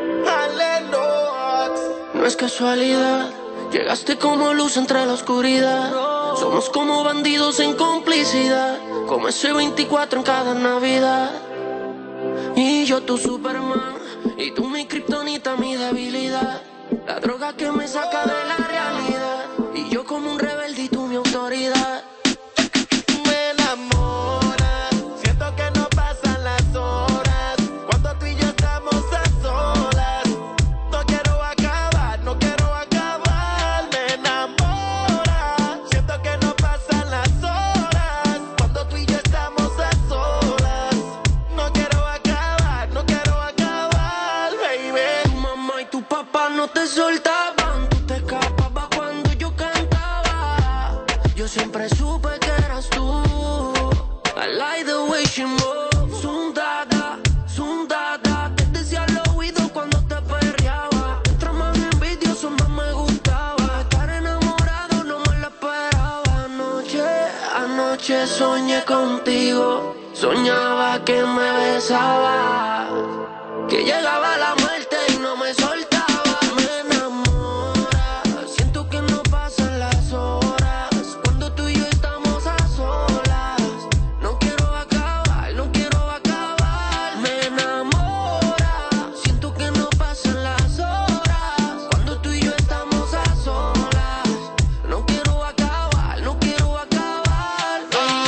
No es casualidad, llegaste como luz entre la oscuridad. Somos como bandidos en complicidad, como ese 24 en cada Navidad. Y yo tu Superman, y tú mi kriptonita, mi debilidad. La droga que me saca de la realidad, y yo como un rebelde y tú mi autoridad. Me enamora, siento que no pasan las horas cuando tú y yo estamos a solas. No quiero acabar, no quiero acabar. Me enamora, siento que no pasan las horas cuando tú y yo estamos a solas. No quiero acabar, no quiero acabar, baby. Tu mamá y tu papá no te soltaban, tú te escapabas cuando yo cantaba. Yo siempre supe que eras tú. I like the way she moves. Sundada, te decía al oído cuando te perreaba. Mientras más envidioso más me gustaba. Estar enamorado no me lo esperaba. Anoche soñé contigo. Soñaba que me besaba, que llegaba la muerte y no me soltaba. Me enamora, siento que no pasan las horas cuando tú y yo estamos a solas. No quiero acabar, no quiero acabar. Me enamora, siento que no pasan las horas cuando tú y yo estamos a solas. No quiero acabar, no quiero acabar.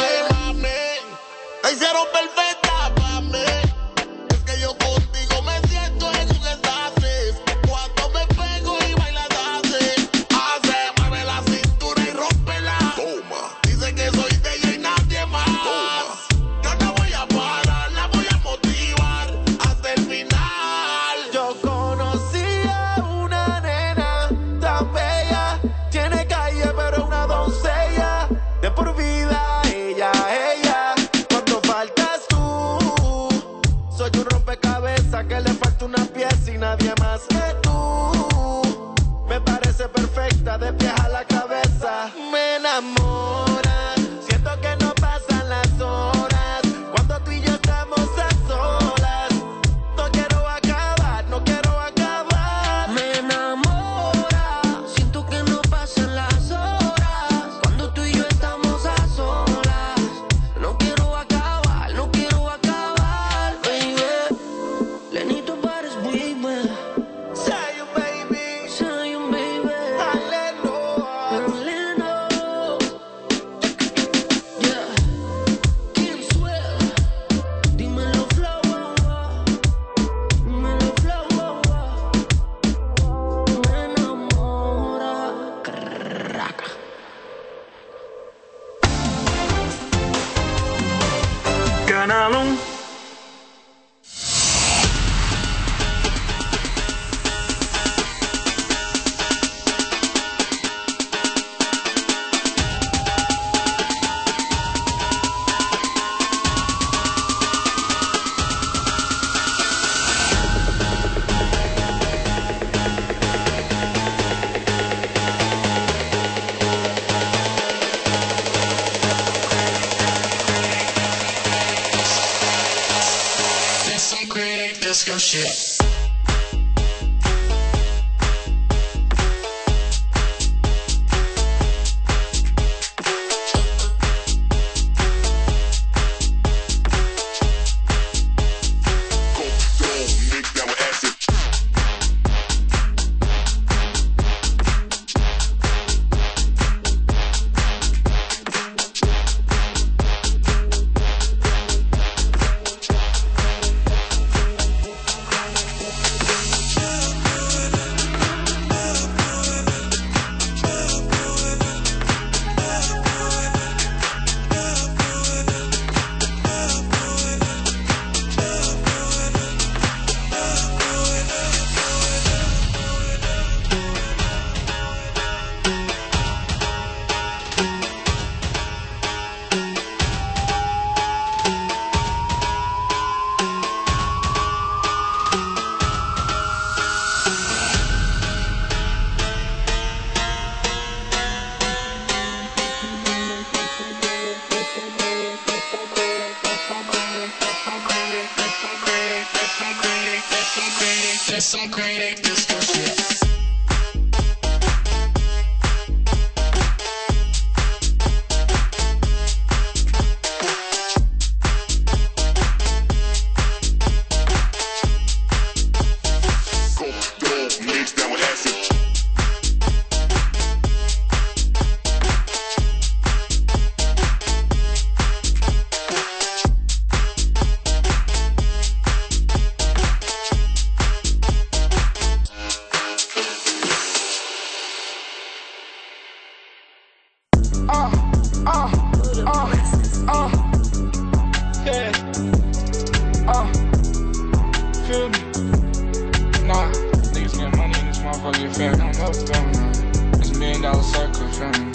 La hicieron perfecta para mí. Es que yo contigo me siento en un estasis. Cuando me pego y baila hace, mueve la cintura y rómpela. Toma. Dice que soy de ella y nadie más. Toma. Yo no voy a parar, la voy a motivar hasta el final. Yo conocí a una nena tan bella, tiene calle pero es una doncella. De por vida ella. Cuando faltas tú, soy un rompecabezas que le falta una pieza y nadie más que tú. Me parece perfecta de pies a la cabeza. Me enamora, siento que no pasan las horas cuando tú y yo estamos a solas. No quiero acabar, no quiero acabar. Me enamora, siento que no pasan las horas cuando tú y yo estamos a solas. No quiero acabar, no quiero acabar, baby. Lenny Tavares, baby. Say you baby, Say you, baby. Hallelujah. disco shit. That's some great disco shit. Feel me? Nah, niggas getting money in this motherfucker, you feel me? I'm up, feel me? It's $1 million circle, feel me?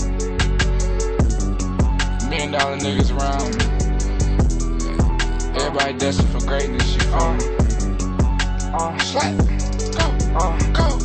$1 million niggas around me. Everybody destined for greatness, you feel me? Slap, go,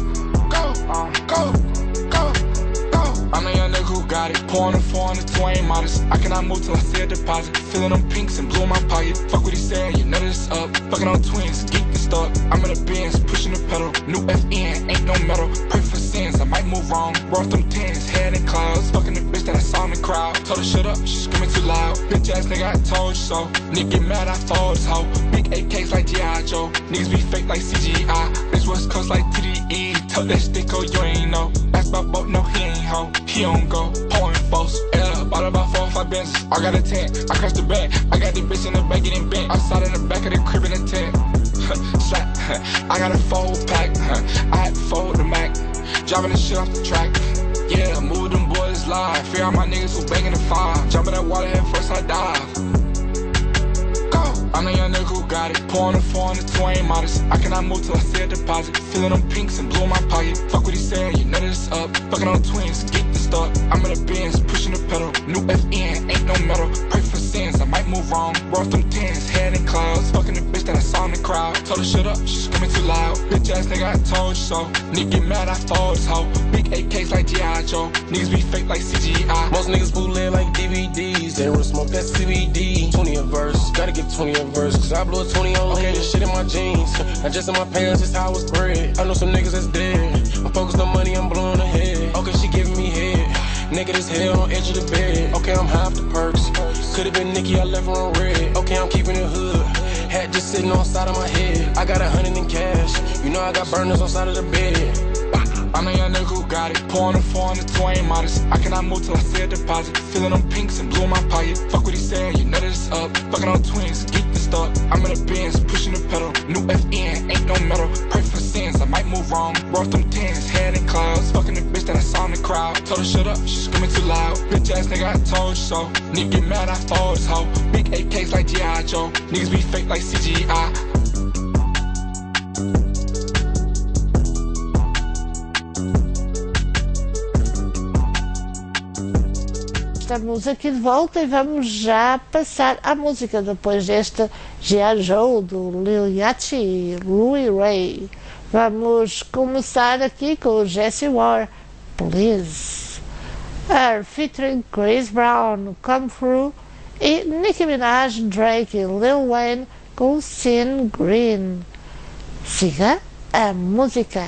I'm a young nigga who got it. Pouring a 4 on the 2, ain't modest. I cannot move till I see a deposit. Feeling them pinks and blue in my pocket. Fuck what he saying, you know that it's up. Fucking on twins, geek and stuck. I'm in the Benz, pushing the pedal. New FN, ain't no metal. Pray for sins, I might move wrong. Roll them 10s, head in clouds. Fucking the bitch that I saw in the crowd. Told her shut up, she screaming too loud. Bitch ass nigga, I told you so. Nigga get mad, I fold his hoe. Big AKs like G.I. Joe. Niggas be fake like CGI. Bitch West Coast like TDE. Tuck that stick, oh, you ain't know. Ask about boat, no, he ain't hoe. He don't go, pouring false. Yeah, bought about 4 or 5 benches. I got a tent, I crashed the bank. I got the bitch in the back getting bent. Outside in the back of the crib in the tent. Slap, I got a 4-pack. I had to fold the Mac. Driving the shit off the track. Yeah, move them boys live. Fear all my niggas who banging the fire. Jumping that water head first, I dive. I'm a young nigga who got it. Pouring a 4 on the 2, ain't modest. I cannot move till I see a deposit. Feeling them pinks and blue in my pocket. Fuck what he saying, you know that it's up. Fucking on twins, geek and stuck. I'm in the Benz, pushing the pedal. New FN, ain't no metal. Pray for sins, I might move wrong. Roll them 10s, head in clouds. Fucking the bitch that I saw in the crowd. Told her shut up, she screaming too loud. Bitch ass nigga, I told you so. Nigga get mad, I fold his hoe. Big AKs like G.I. Joe. Niggas be fake like CGI. Most niggas bootleg like DVDs. They wanna smoke that CBD. 20 a verse, gotta get 20 a verse. Cause I blew a 20 on lean. This shit in my jeans, not just in my pants, it's how I was bred. I know some niggas that's dead. I'm focused on money, I'm blowing ahead. Okay, she giving me head. Naked as hell on edge of the bed. Okay, I'm high off the perks. Could've been Nikki, I left her on red. Okay, I'm keeping it hood. Hat just sitting on side of my head. I got 100 in cash. You know I got burners on side of the bed. I'm a young nigga who got it. Pouring a 4 on the 2, ain't modest. I cannot move till I see a deposit. Feeling them pinks and blue in my pocket. Fuck what he saying, you know that it's up. Fucking on twins, geek and stuck. I'm in the Benz, pushing the pedal. New FN, ain't no metal. Pray for sins, I might move wrong. Roll them 10s, head in clouds. Fucking the bitch that I saw in the crowd. Told her shut up, she screaming too loud. Bitch ass nigga, I told you so. Nigga get mad, I fold his hoe. Big AKs like G.I. Joe. Niggas be fake like CGI. Estamos aqui de volta e vamos já passar à música depois deste G.I. Joe do Lil Yachty e Louis Ray. Vamos começar aqui com o Jesse Ware, Please. Her featuring Chris Brown, Come Through, e Nicki Minaj, Drake e Lil Wayne com Sean Green. Siga a música.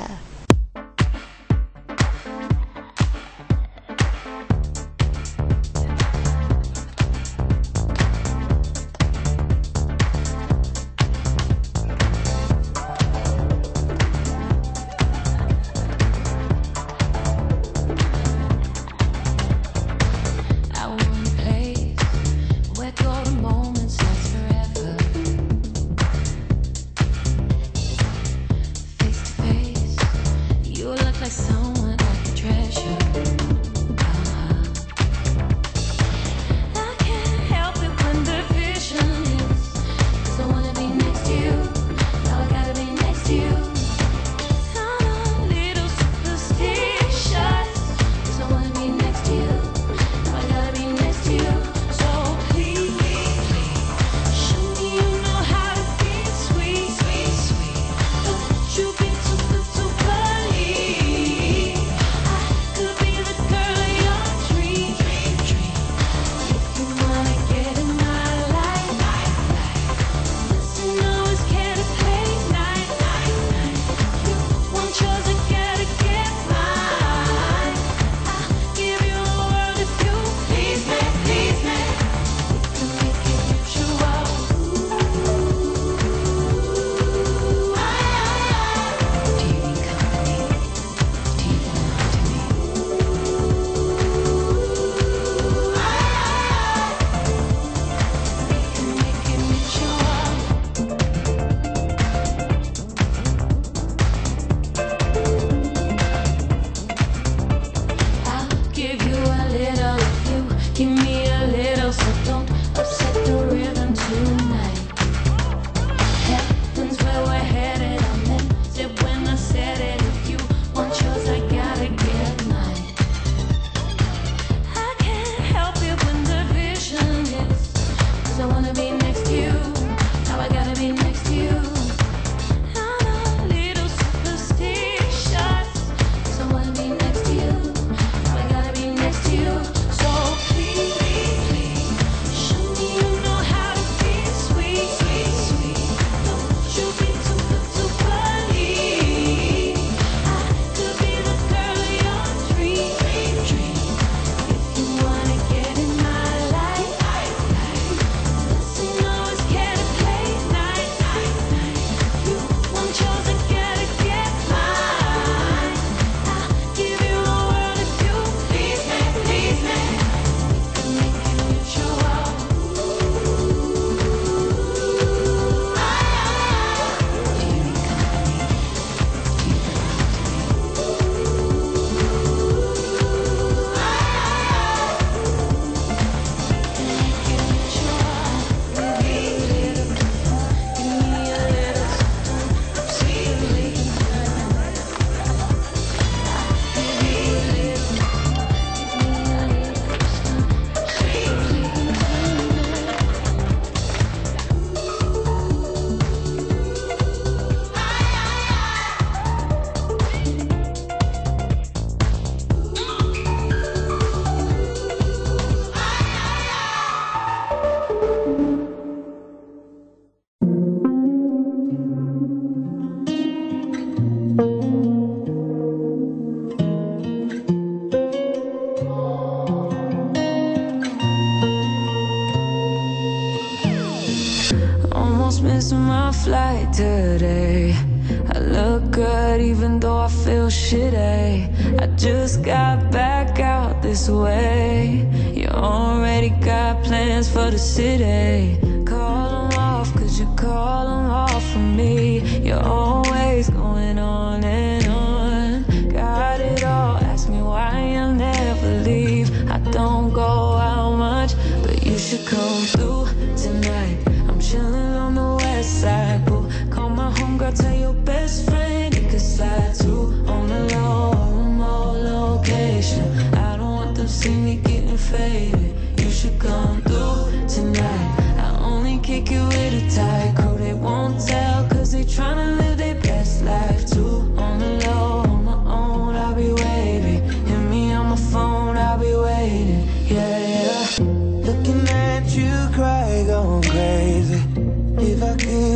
almost missed my flight today. I look good even though I feel shitty. I just got back out this way. You already got plans for the city. Call them off, cause you call them off for me. You're always going on and on. Got it all, ask me why I'll never leave. I don't go out much, but you should come through tonight. I'm chillin' on the west side, boo. Call my homegirl, tell your best friend he could slide too. On the low, remote location. I don't want them see me getting faded. You should come through tonight. I only kick it with a tight crew. They won't tell cause they tryna live their best life too. On the low, on my own, I'll be waving. Hit me on my phone, I'll be waiting. Yeah, yeah. Looking at you cry, going crazy. If I could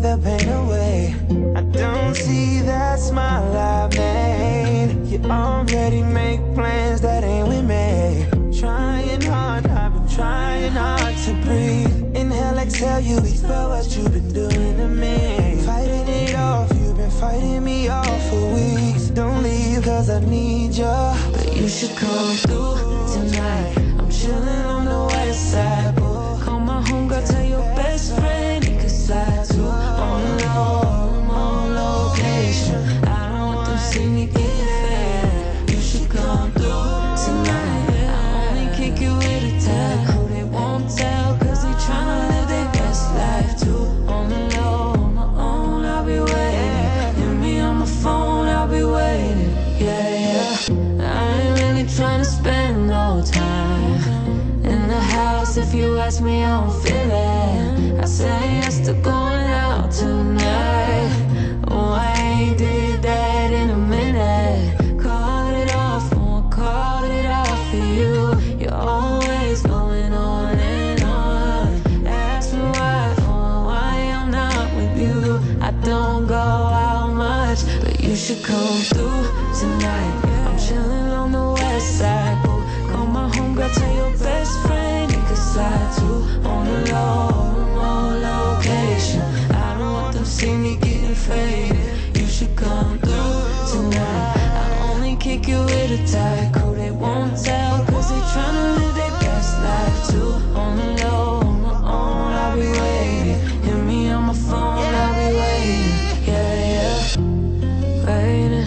the pain away. I don't see that smile I made. You already make plans that ain't with me. Trying hard, I've been trying hard to breathe. Inhale, exhale, you expel what you've been doing to me. Fighting it off, you've been fighting me off for weeks. Don't leave cause I need ya, but you should come through tonight. I'm chilling on the west side, boy. Call my homegirl, tell your best friend he could slide to on location. I don't want them see me getting fed. You should come through tonight. I only kick you with a tag. Who they won't tell cause they tryna live their best life too. On the low, on my own, I'll be waiting. Hit me on my phone, I'll be waiting. Yeah. I ain't really tryna spend no time in the house. If you ask me, I don't feel it. I say yes to going out tonight. Oh, I ain't did that in a minute. Called it off, won't call it off for you. You're always going on and on. Ask me why I'm not with you. I don't go out much, but you should come through tonight. I'm chilling on the west side, boo. Call my homegirl, tell your best friend he could slide to on the low location. I don't want them see me getting faded. You should come through tonight. I only kick you with a tag. Who they won't tell cause they tryna live their best life too. On the low, on my own, I'll be waiting. Hit me on my phone, I'll be waiting. Yeah, waiting.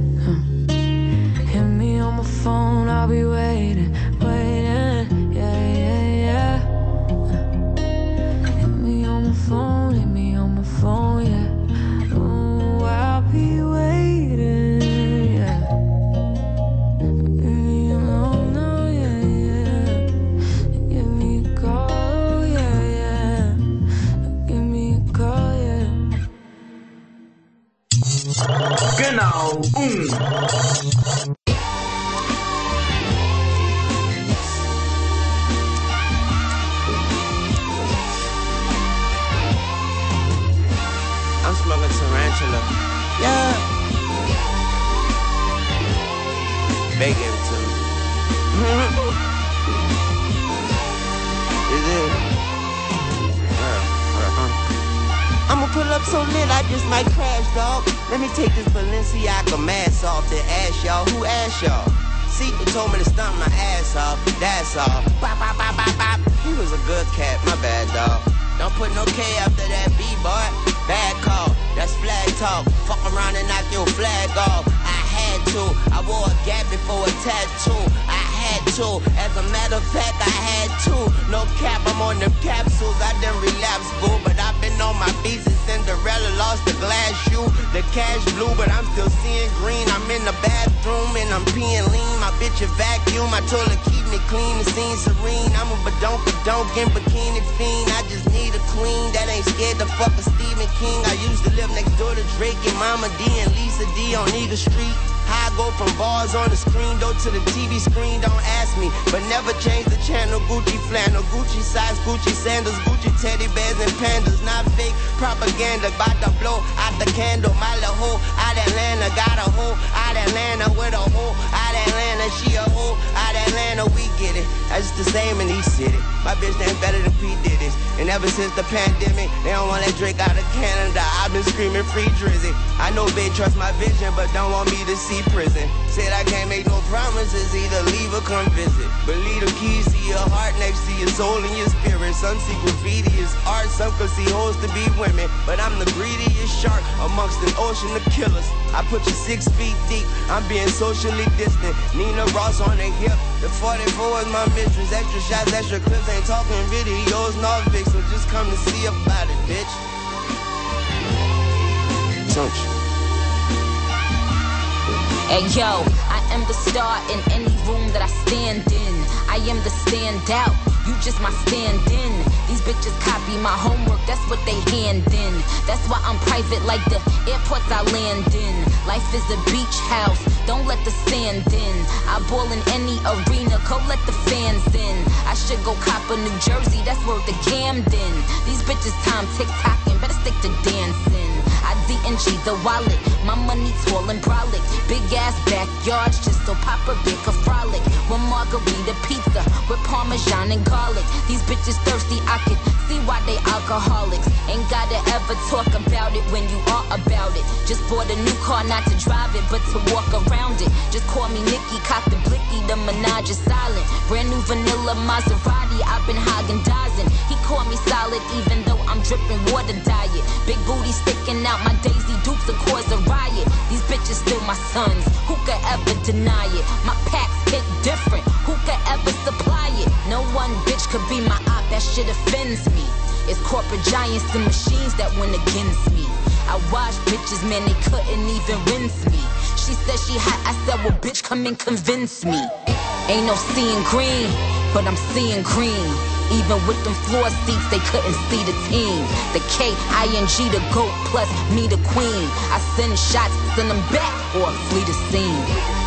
Hit me on my phone, I'll be waiting. Waiting, yeah. Hit me on my phone, yeah. Ooh, I'll be waiting, yeah. No, yeah. Give me a call, yeah. Give me a call, yeah. Canal 1. I'm smoking tarantula. Yeah. They gave it to me. Is it? I'ma pull up so lit, I just might crash, dog. Let me take this Balenciaga mask off, then ask y'all, who asked y'all? Sequel told me to stomp my ass off, that's all. Bop, bop, bop, bop, bop. He was a good cat, my bad, dog. Don't put no K after that B, boy. Bad call, that's flag talk. Fuck around and knock your flag off. I had to, I wore a gap before a tattoo. I had to, as a matter of fact, I had to. No cap, I'm on them capsules, I done relapse, boo. But I've been on my beats since Cinderella lost the glass shoe. The cash blue, but I'm still seeing green. I'm in the bathroom and I'm peeing lean. My bitch a vacuum, I told her keep me clean, the scene serene. I'm a badonk in bikini fiend. I just need a queen that ain't scared to fuck a Stephen King. I used to live next door to Drake and Mama D and Lisa D on Eagle Street. How I go from bars on the screen door to the TV screen, don't ask me. But never change the channel, Gucci flannel, Gucci socks, Gucci sandals, Gucci teddy bears and pandas. Not fake propaganda, bout to blow out the candle. My little hoe out Atlanta, got a hoe out Atlanta with a hoe out Atlanta. She a hoe out Atlanta, we get it. That's the same in each city. My bitch ain't better than P. Diddy's. And ever since the pandemic, they don't want that Drake out of Canada. I've been screaming free Drizzy. I know they trust my vision, but don't want me to see prison. Said I can't make no promises, either leave or come visit. But leave the keys to your heart next to your soul and your spirit. Some see graffiti as art, some could see hoes to be women. But I'm the greediest shark amongst an ocean of killers. I put you 6 feet deep, I'm being socially distant. Nina Ross on the hip, the 44 is my mistress. Extra shots, extra clips, ain't talking videos, no Vic, so just come to see about it, bitch. Don't you? Hey yo, I am the star in any room that I stand in. I am the standout, you just my stand-in. These bitches copy my homework, that's what they hand in. That's why I'm private like the airports I land in. Life is a beach house, don't let the sand in. I ball in any arena, go let the fans in. I should go cop a New Jersey, that's worth the Camden. These bitches time tick-tocking, better stick to dancing. I D&G the wallet, my money tall and brolic. Big ass backyards, just so Papa Big a frolic. One margarita pizza with Parmesan and garlic. These bitches thirsty, I can see why they alcoholics. Ain't gotta ever talk about it when you are about it. Just bought a new car, not to drive it, but to walk around it. Just call me Nikki, cock the blicky, the Minaj is silent. Brand new vanilla Maserati, I've been Haagen-Dazsing. He called me solid, even though I'm dripping water diet. Big booty sticking out, my Daisy Dukes will cause a riot. These bitches still my sons, who could ever deny it? My packs hit different, who could ever supply it? No one bitch could be my op, that shit offends me. It's corporate giants and machines that went against me. I watched bitches, man, they couldn't even rinse me. She said she hot, I said, well, bitch, come and convince me. Ain't no seeing green, but I'm seeing green. Even with them floor seats, they couldn't see the team. The K-I-N-G, the GOAT, plus me, the queen. I send shots, send them back, or flee the scene.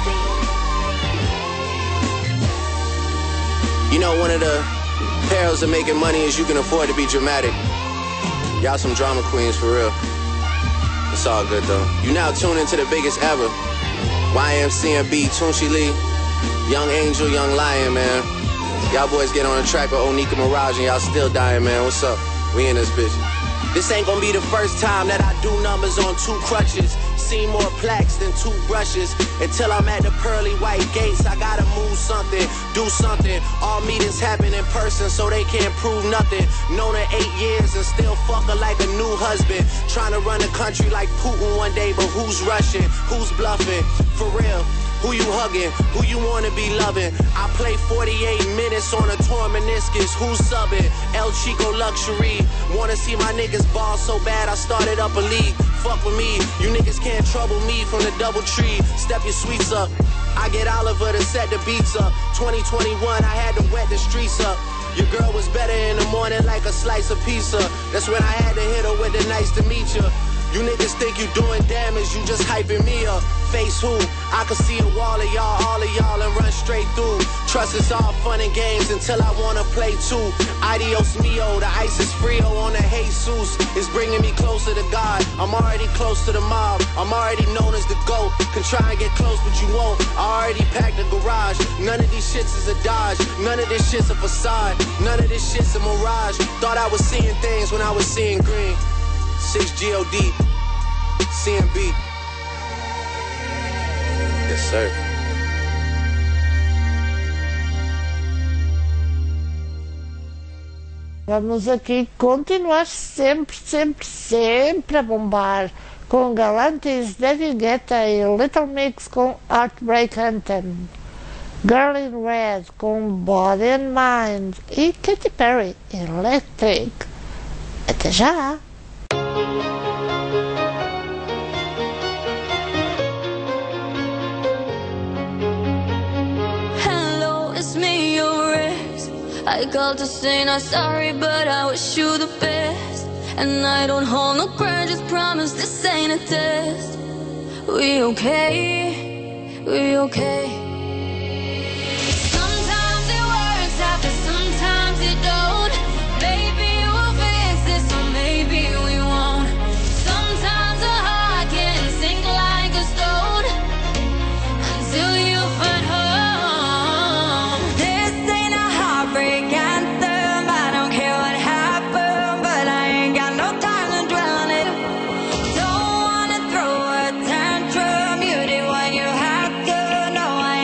You know, one of the perils of making money is you can afford to be dramatic. Y'all some drama queens for real. It's all good though. You now tune into the biggest ever. YMCMB, Tunchi Lee, Young Angel, Young Lion, man. Y'all boys get on the track with Onika Mirage and y'all still dying, man. What's up? We in this bitch. This ain't gonna be the first time that I do numbers on 2 crutches. Seen more plaques than 2 brushes. Until I'm at the pearly white gates, I gotta move something, do something. All meetings happen in person, so they can't prove nothing. Known her 8 years and still fuck her like a new husband. Trying to run the country like Putin one day, but who's rushing? Who's bluffing? For real. Who you hugging? Who you wanna be loving? I play 48 minutes on a torn meniscus. Who's subbing? El Chico Luxury. Wanna see my niggas ball so bad I started up a league. Fuck with me, you niggas can't trouble me from the double tree. Step your sweets up. I get Oliver to set the beats up. 2021, I had to wet the streets up. Your girl was better in the morning like a slice of pizza. That's when I had to hit her with the nice to meet you. You niggas think you doing damage, you just hyping me up. Face who? I can see a wall of y'all, all of y'all, and run straight through. Trust it's all fun and games until I wanna play too. Adios mio, the ice is frio on the Jesus. It's bringing me closer to God. I'm already close to the mob. I'm already known as the GOAT. Can try and get close, but you won't. I already packed the garage. None of these shits is a Dodge. None of this shit's a facade. None of this shit's a mirage. Thought I was seeing things when I was seeing green. 6GOD, CMB. Yes, sir. Vamos aqui continuar sempre, sempre, sempre a bombar com Galantis, David Guetta e Little Mix com Heartbreak Anthem, Girl in Red com Body and Mind e Katy Perry, Electric. Até já! I called to say not sorry, but I wish you the best. And I don't hold no grudges, promise this ain't a test. We okay, we okay. Sometimes it works out, but sometimes it don't. Maybe we'll fix this, or maybe we won't. Sometimes a heart can sink like a stone until you find home. Don't wanna throw a tantrum. You did what you had to. No, I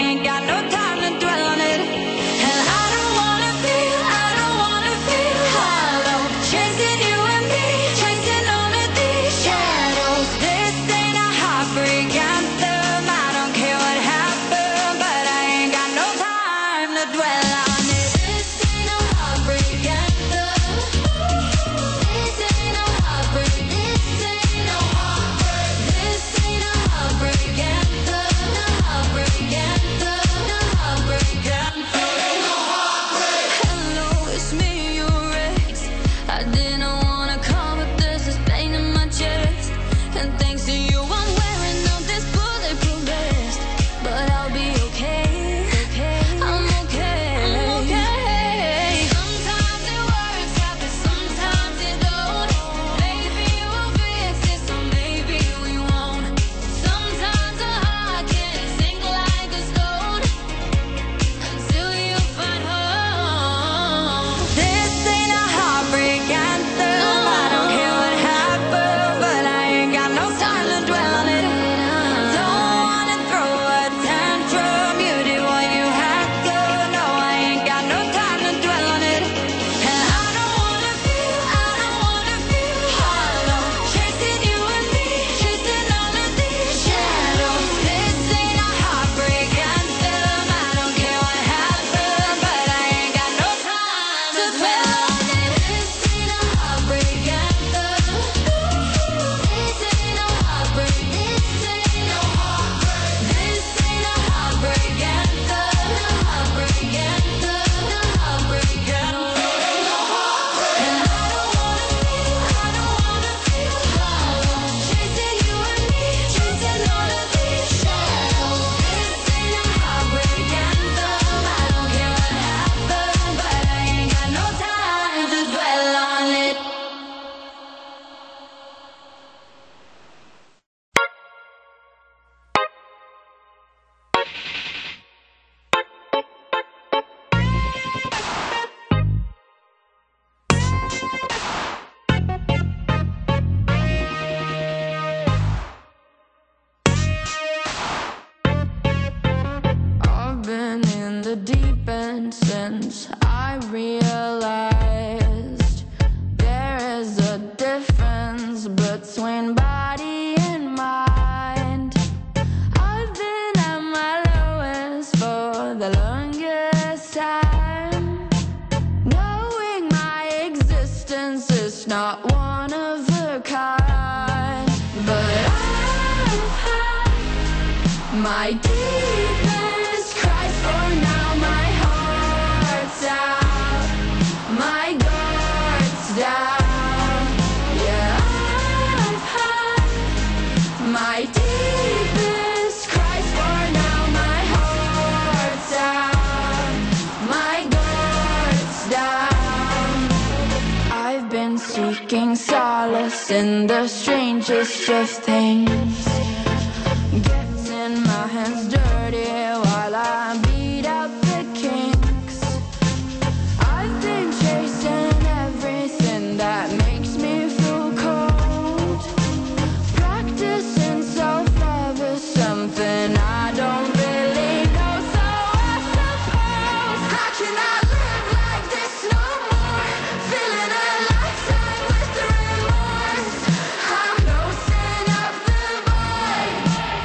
My deepest cries for now, my heart's out, my guard's down. Yeah, I've had my deepest cries for now, my heart's out, my guard's down. I've been seeking solace in the strangest of things. Getting my hands dirty while I beat out the kinks. I've been chasing everything that makes me feel cold. Practicing self-love is something I don't really know. So I suppose I cannot live like this no more. Feeling a lifetime with the remorse. I'm ghosting up the void.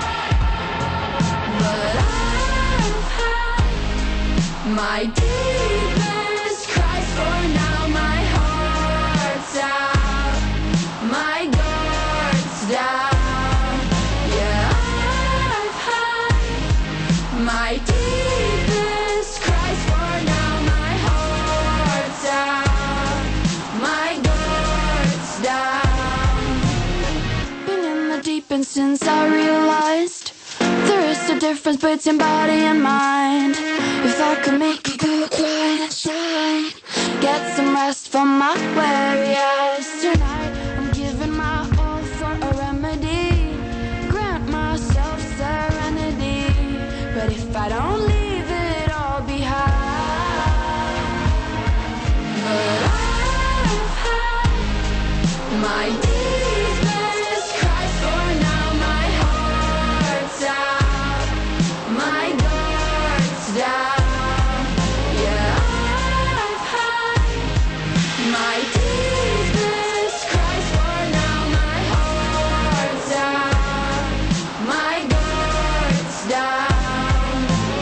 But I've had my deepest cries for now, my heart's out, my guard's down. Yeah, I've had my deepest cries for now, my heart's out, my guard's down. Been in the deep end since I realized there is a difference between body and mind. If I could make you go quiet inside, get some rest from my weary eyes. Tonight I'm giving my all for a remedy, grant myself serenity. But if I don't leave it all behind, but I've had my deepest cries for now, my heart's out, my guard's down. Yeah, I've had my deepest cries for now, my heart's out, my guard's down.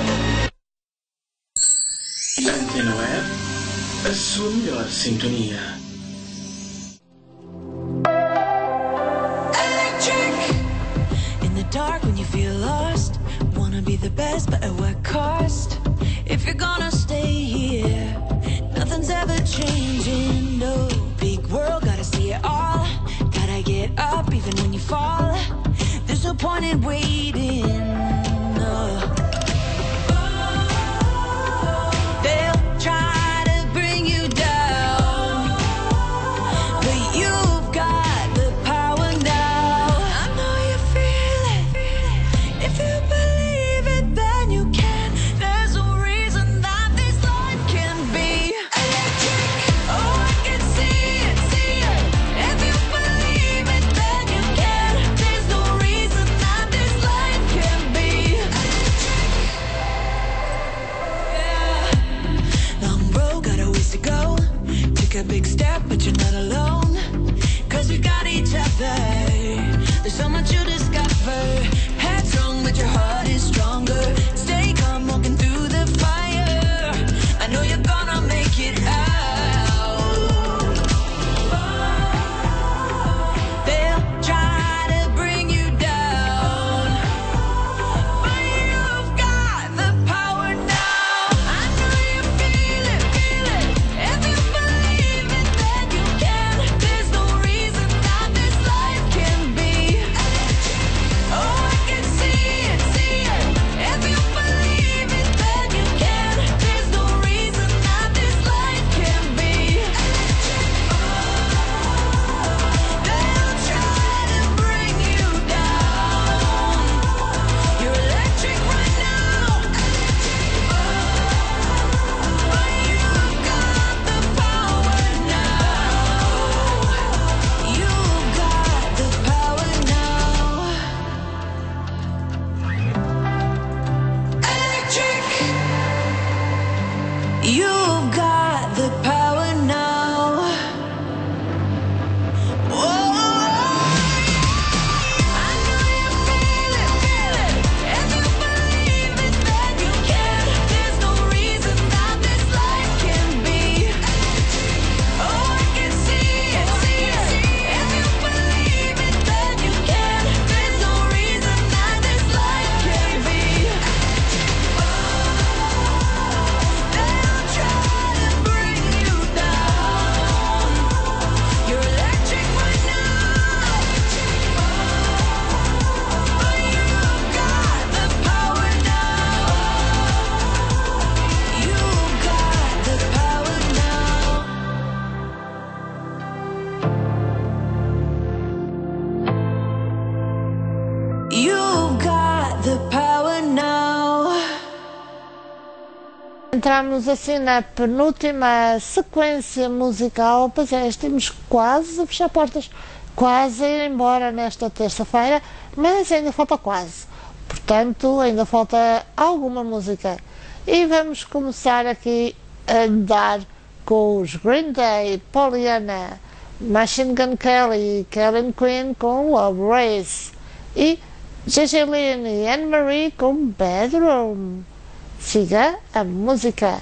Antena Web, a sua melhor sintonia. In the dark when you feel lost, wanna be the best but at what cost? If you're gonna stay here, nothing's ever changing, no. Big world, gotta see it all, gotta get up even when you fall. There's no point in waiting, no. They'll try to bring you down, but you've got the power now. I know you feel it. If you believe it, then you can. There's no reason that this life can be electric. Oh, I can see it, see it. If you believe it, then you can. There's no reason that this life can be electric. Yeah. Long road, got a ways to go. Take a big step, but you're not alone. 'Cause we got each other. There's so much you discover. Headstrong, but your heart is stronger. Stay calm, walking through the fire. I know you're gonna make it out. They'll try to bring you down, but you've got the power now. I know you feel it, feel it. If you believe it, then you can. There's no reason that this life can be electric. Oh, entramos assim na penúltima sequência musical. Pois é, estamos quase a fechar portas, quase a ir embora nesta terça-feira, mas ainda falta quase. Portanto, ainda falta alguma música. E vamos começar aqui a dar com os Green Day, Pollyanna, Machine Gun Kelly, Kellen Quinn com Love Race e J.J. Lynn e Anne-Marie com Bedroom. Siga a música.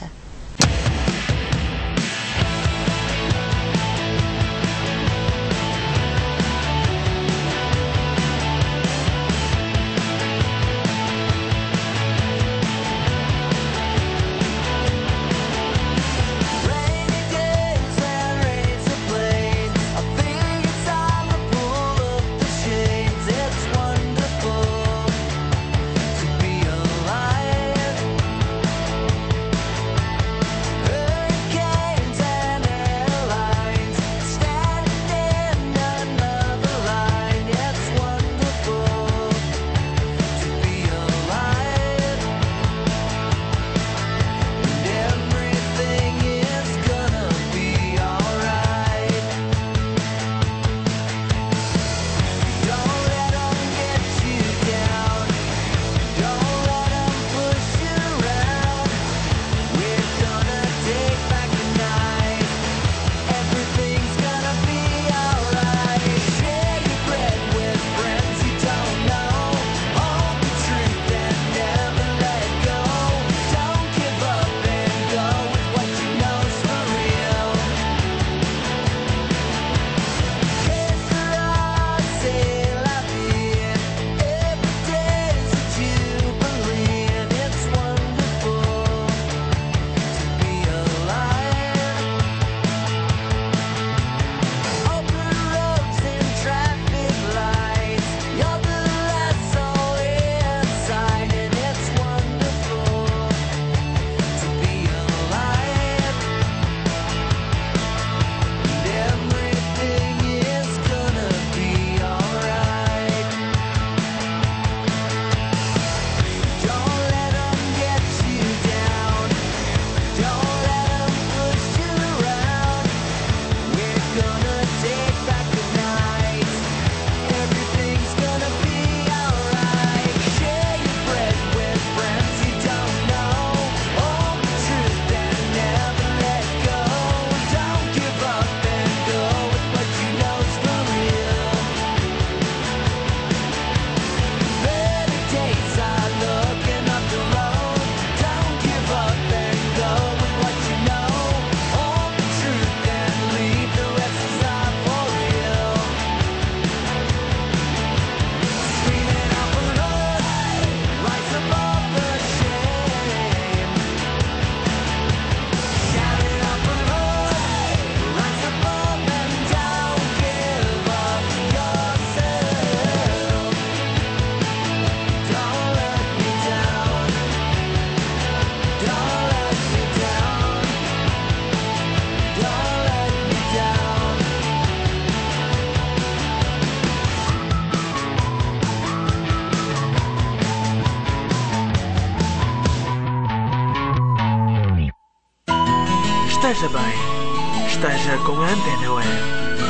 Esteja bem, esteja com a Antena Web.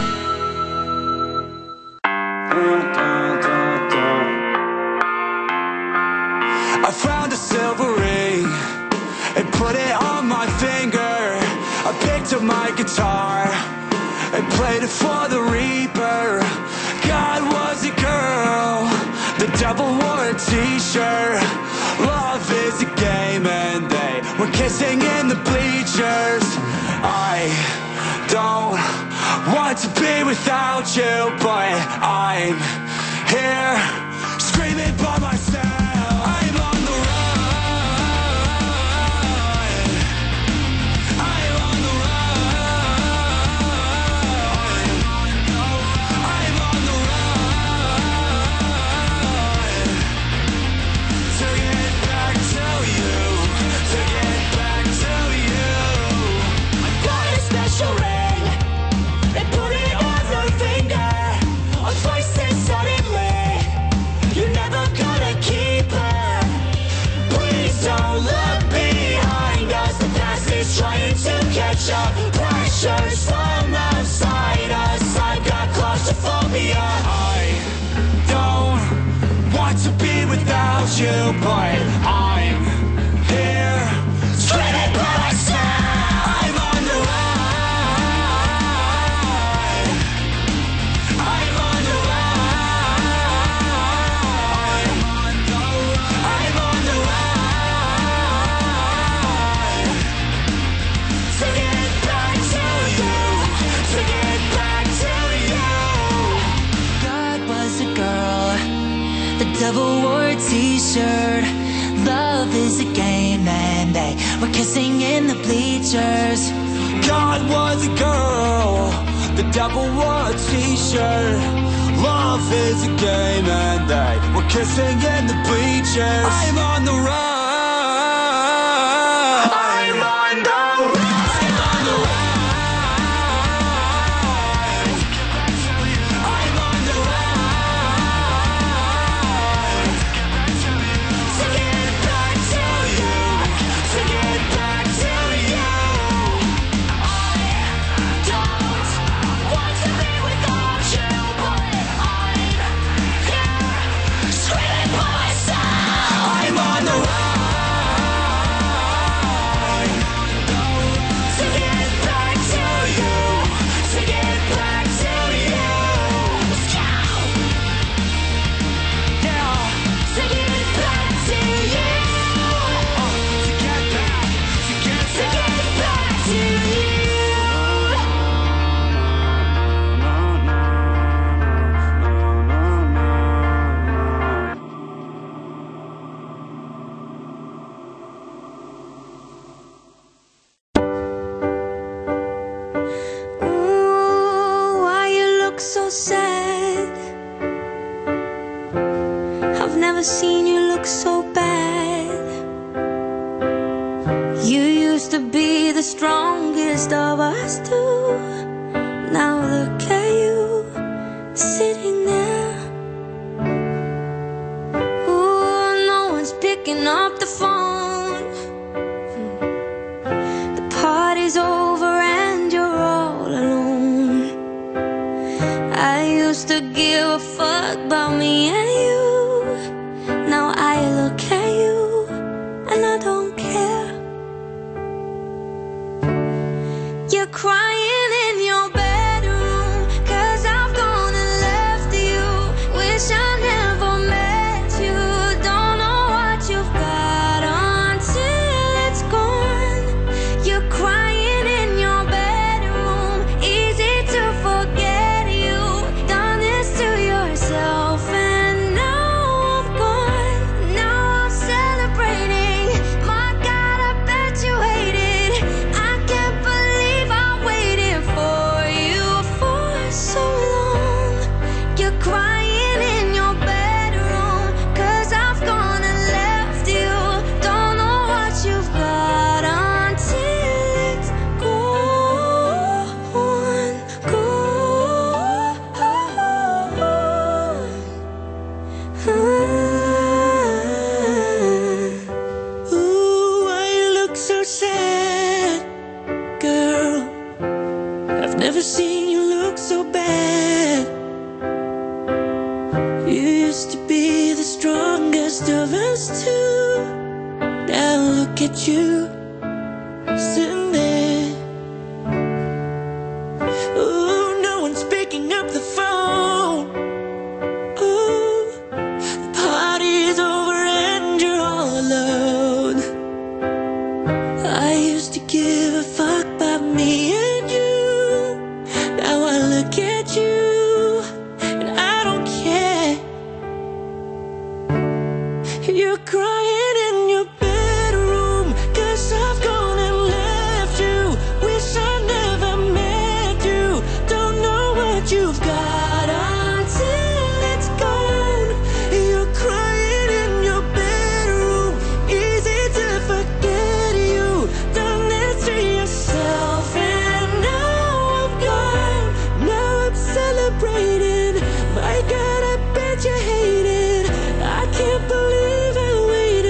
I found a silver ring and put it on my finger. I picked up my guitar and played it for the Reaper. God was a girl, the devil wore a t-shirt. Love is a game and they were kissing in the bleachers. I don't want to be without you, but I'm here screaming by myself. I'm on the run. I'm on the run. I'm on the run to get back to you, to get back to you. I got a special ring. They put it on her finger. On twice this creatures from outside us. I've got claustrophobia. I don't want to be without you, but I'm here, screaming by myself. I'm on the run. I'm on the run. I'm on the run. To get back to you. To get back to you. God was a girl. The devil wore a t-shirt. Love is a game and they were kissing in the bleachers. God was a girl. The devil wore a t-shirt. Love is a game and they were kissing in the bleachers. I'm on the run. I'm on the run. I'm on the run. I'm on the run. To get back to you. To get back to you. I don't want to be without you, but I'm here, screaming by myself. I'm on the run. To get back to you. To get back to you. Let's go. Yeah. To get back to you. To get back. To get back to you. Ooh, why you look so sad? I've never seen you look so bad. You used to be the strongest of us two. Now look at you, sitting there. Ooh, no one's picking up the phone. The party's over and you're all alone. I used to give a fuck about me and you. Now I look at you and I don't care. You're crying in your bedroom 'cause I've gone and left you. Wish I never met you. Don't know what you've got until it's gone. You're crying in your bedroom. Easy to forget you. Done this to yourself and now I'm gone. Now I'm celebrating. My God, I bet you hate it. I can't believe I waited for you for so long. You're crying in your bedroom 'cause I've gone and left you. Don't know what you've got until it's gone, Ooh, why you look so sad, girl? I've never seen you look so bad. You used to be the strongest of us two. Now look at you, sitting there. Ooh, no one's picking up the phone. Ooh, the party's over and you're all alone. I used to give a fuck about me and you. Now I look at you and I don't care. You're crying in your bedroom 'cause I've gone and left you. Wish I never met you. Don't know what you've got until it's gone. You're crying in your bedroom. Easy to forget you. Done this to yourself and now I'm gone. Now I'm celebrating. My God, I bet you hate it. I can't believe I waited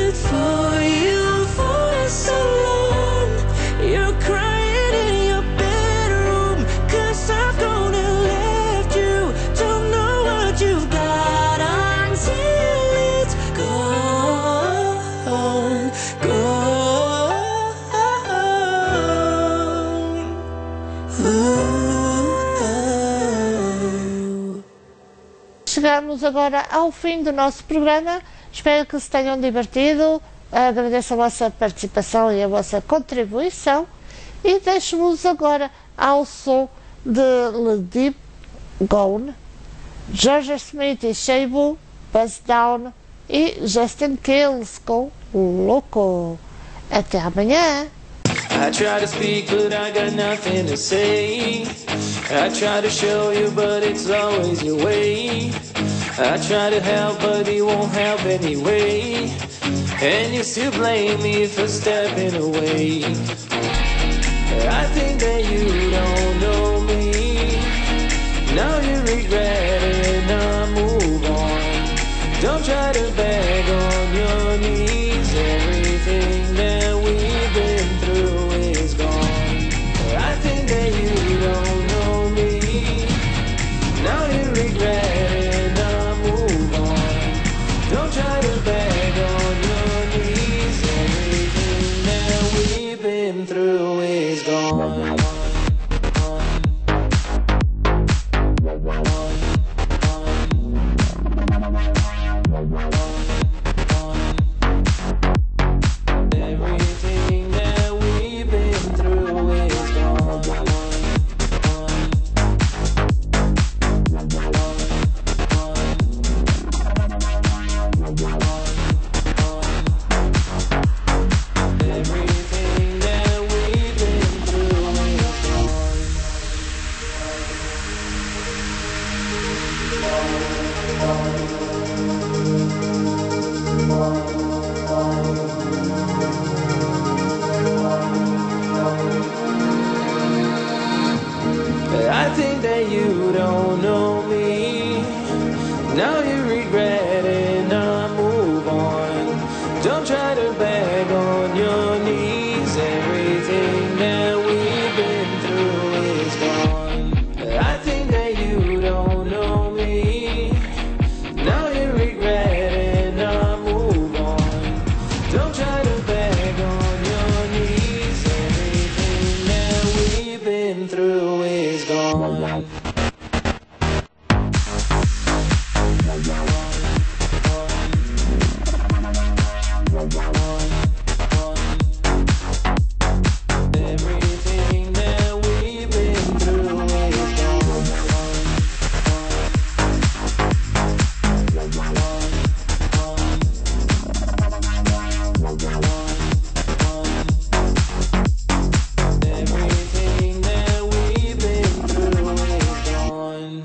chegamos agora ao fim do nosso programa. Espero que se tenham divertido. Agradeço a vossa participação e a vossa contribuição. E deixo-vos agora ao som de Le Deep Gone, Georgia Smith e Sheibu, Buzz Down e Justin Kills com Louco. Até amanhã! I try to speak, but I got nothing to say. I try to show you, but it's always your way. I try to help, but you won't help anyway. And you still blame me for stepping away. I think that you don't know me. Now you regret it, now move on. Don't try to beg on your knees. Everything that we've been through is gone. I think that you don't know me. Now you regret it, now move on. Don't try to beg on your knees. Everything that we've been through is gone. Everything that we've been through is gone. Everything that we've been through is gone. I think that you don't know me. Now you regret it, now move on. Don't try to beg on your knees. Everything that we've been through is gone. I think that you don't know me. Now you regret it, now move on. Don't try to beg on your knees. Everything that we've been through is gone. Everything that we've been through is gone. Everything that we've been through is gone.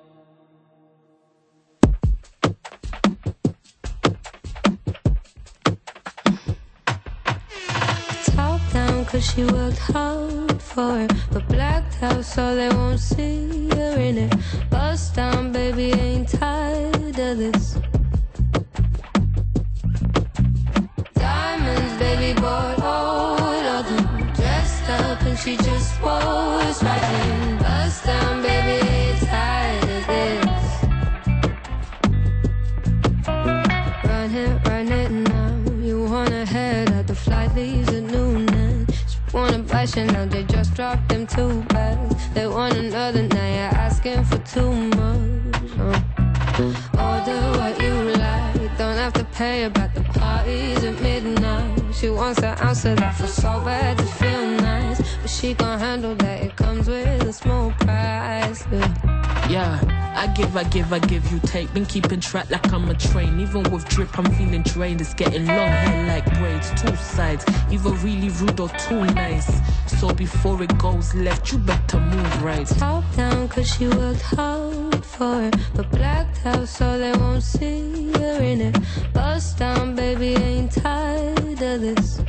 Top down cause she worked hard for it, but blacked out so they won't see her in it. Bust down, baby, ain't tired of this. Diamonds, baby, bought all of them. Dressed up and she just was right in. Bust down, baby, ain't tired of this. Run it now. You wanna head out, the flight leaves at noon and she wanna buy Chanel, they just dropped them 2 bags. They want another, now you're asking for too much. Order what you like, don't have to pay about the parties at midnight. She wants an ounce of that, feels so bad to feel nice, but she gon' handle that, it comes with a small price. Yeah, I give, you take. Been keeping track like I'm a train. Even with drip, I'm feeling drained. It's getting long hair like braids, 2 sides, either really rude or too nice. So before it goes left, you better move right. Top down cause she worked hard for it, but blacked out so they won't see her in it. Bust down, baby, ain't tired of this.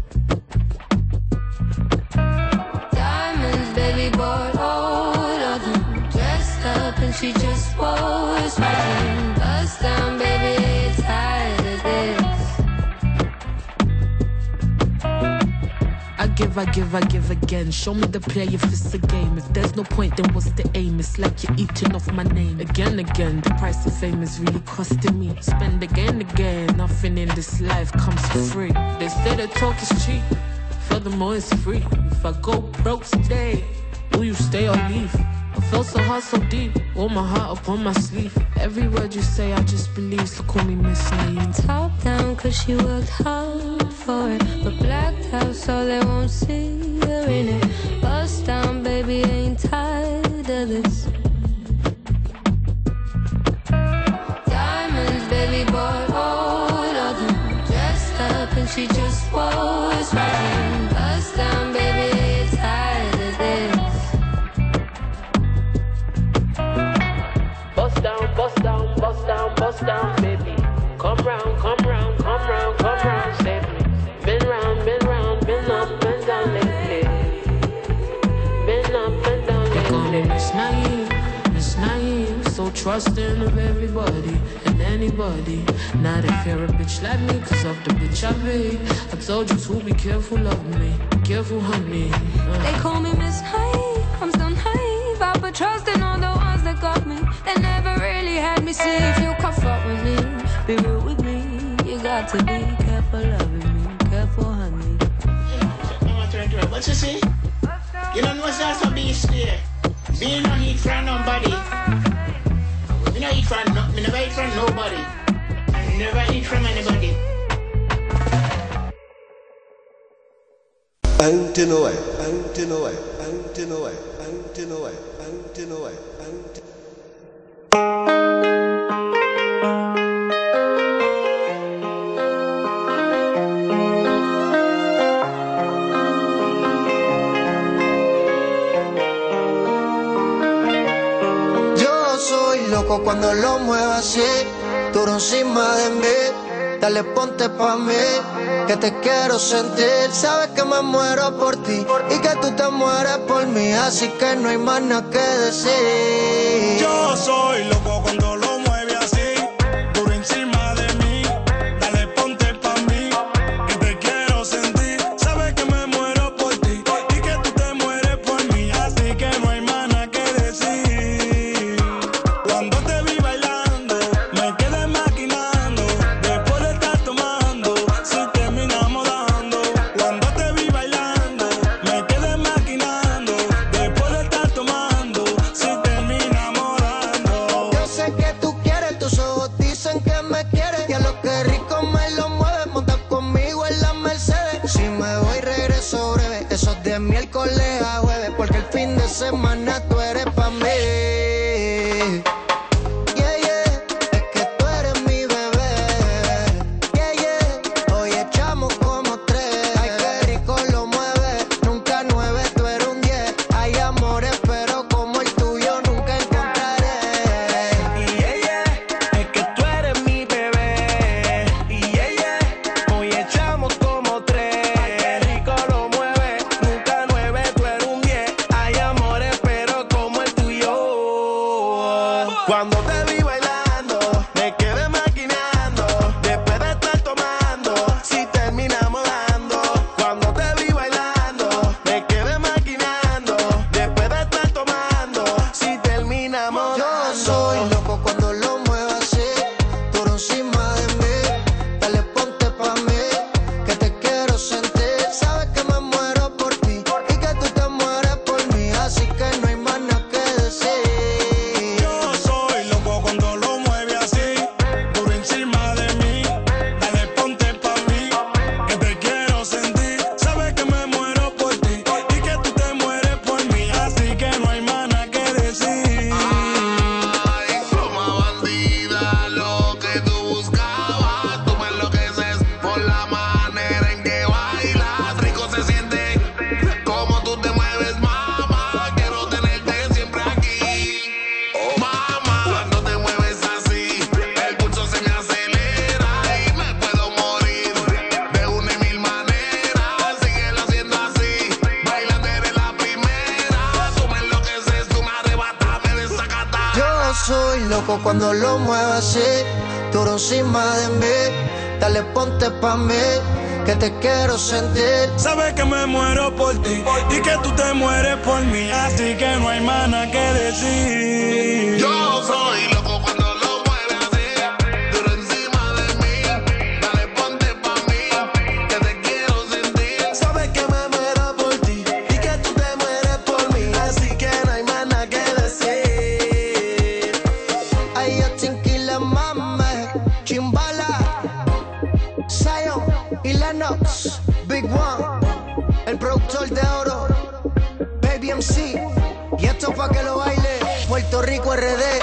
Diamonds, baby, bought all of them. Dressed up and she just was right in. Bust down, baby, ain't tired of this. I give again. Show me the play if it's a game. If there's no point, then what's the aim? It's like you're eating off my name. Again, the price of fame is really costing me. Spend again. Nothing in this life comes for free. They say the talk is cheap, furthermore it's free. If I go broke today, will you stay or leave? Felt so hard, so deep. Wore my heart up on my sleeve. Every word you say, I just believe. So call me Miss Naive. Top down, cause she worked hard for it. But blacked out so they won't see her in it. Bust down, baby, ain't tired of this. Diamonds, baby, bought all of them. Dressed up and she just was right. Bust down, baby, ain't tired of this. Bust down, bust down, bust down, bust down, baby. Come round, come round, come round, come round, save me. Been round, been round, been up, been down lately. Been up and down lately. They call me Miss Naive, Miss Naive. So trusting of everybody and anybody. Not if you're a bitch like me, cause of the bitch I be. I told you to be careful of me, careful honey. They call me Miss Naive, I'm so naive. I put trust in all the ones that got me. They never really had me see. If you come fuck with me, be real with me. You got to be careful loving me, careful honey. What you see? You don't know what's also beast there. Me no eat from nobody. Me no eat from me never eat from nobody. I never eat from anybody. Antinoe, Antinoe, Antinoe, Antinoe, Antinoe, Antinoe. Yo soy loco cuando lo muevo así, duro encima de mí. Dale, ponte pa' mí, que te quiero sentir. Sabes que me muero por ti y que tú te mueres por mí, así que no hay más nada que decir. Yo soy loco cuando lo mueve así, duro encima de mí. Dale, ponte pa' mí, que te quiero sentir. Sabes que me muero por ti y que tú te mueres por mí, así que no hay más nada que decir. Cuando te vi bailando, me quedé maquinando. Después de estar tomando, si terminamos dando. Cuando te vi bailando, me quedé maquinando. Después de estar tomando, si terminamos dando. Yo sé que tú quieres, tus ojos dicen que me quieres. Y a lo que rico me lo mueves, monta conmigo en la Mercedes. Si me voy regreso breve, eso es de miércoles a jueves, porque el fin de semana tú eres pa' mí. Yeah, yeah, es que tú eres mi bebé. Yeah, yeah, hoy echamos como 3. Ay, qué rico lo mueve, nunca 9, tú eres un 10. Hay amores, pero como el tuyo nunca encontraré. Yeah, yeah, es que tú eres mi bebé. Yeah, yeah, hoy echamos como 3. Qué rico lo mueve, nunca 9, tú eres un 10. Hay amores, pero como el tuyo. Cuando te vi bailando, me quedé maquinando. Después de estar tomando, si terminamos dando. Cuando te vi bailando, me quedé maquinando. Después de estar tomando, si terminamos Yo dando. soy loco cuando lo muevo así, duro encima de mí. Dale, ponte pa' mí, que te quiero sentir. Sabes que me muero por ti y que tú te mueres por mí, así que no hay más nada que decir. Yo soy loco cuando lo mueve así, duro encima de mí. Dale, ponte pa' mí, que te quiero sentir. Sabes que me muero por ti y que tú te mueres por mí, así que no hay más nada que decir. Ay, pluma bandida, lo que tú buscabas. Tú me enloqueces por la manera en que bailas. Rico se siente como tú te mueves, mamá. Quiero tenerte siempre aquí. Oh, mamá, cuando te mueves así, el pulso se me acelera y me puedo morir de una y mil maneras. Síguelo haciendo así, bailando eres la primera. Tú me enloqueces, tú me arrebatas, me desacatas. Yo soy loco cuando lo muevo así, duro encima de mí. Dale, ponte pa' mí, que te quiero sentir. Sabes que me muero por ti y que tú te mueres por mí, así que no hay más nada que decir. Yo soy loco cuando lo mueve así, duro encima de mí. Dale, ponte pa' mí, que te quiero sentir. Sabes que me muero por ti y que tú te mueres por mí, así que no hay más nada que decir. pa' que lo baile. Puerto Rico RD,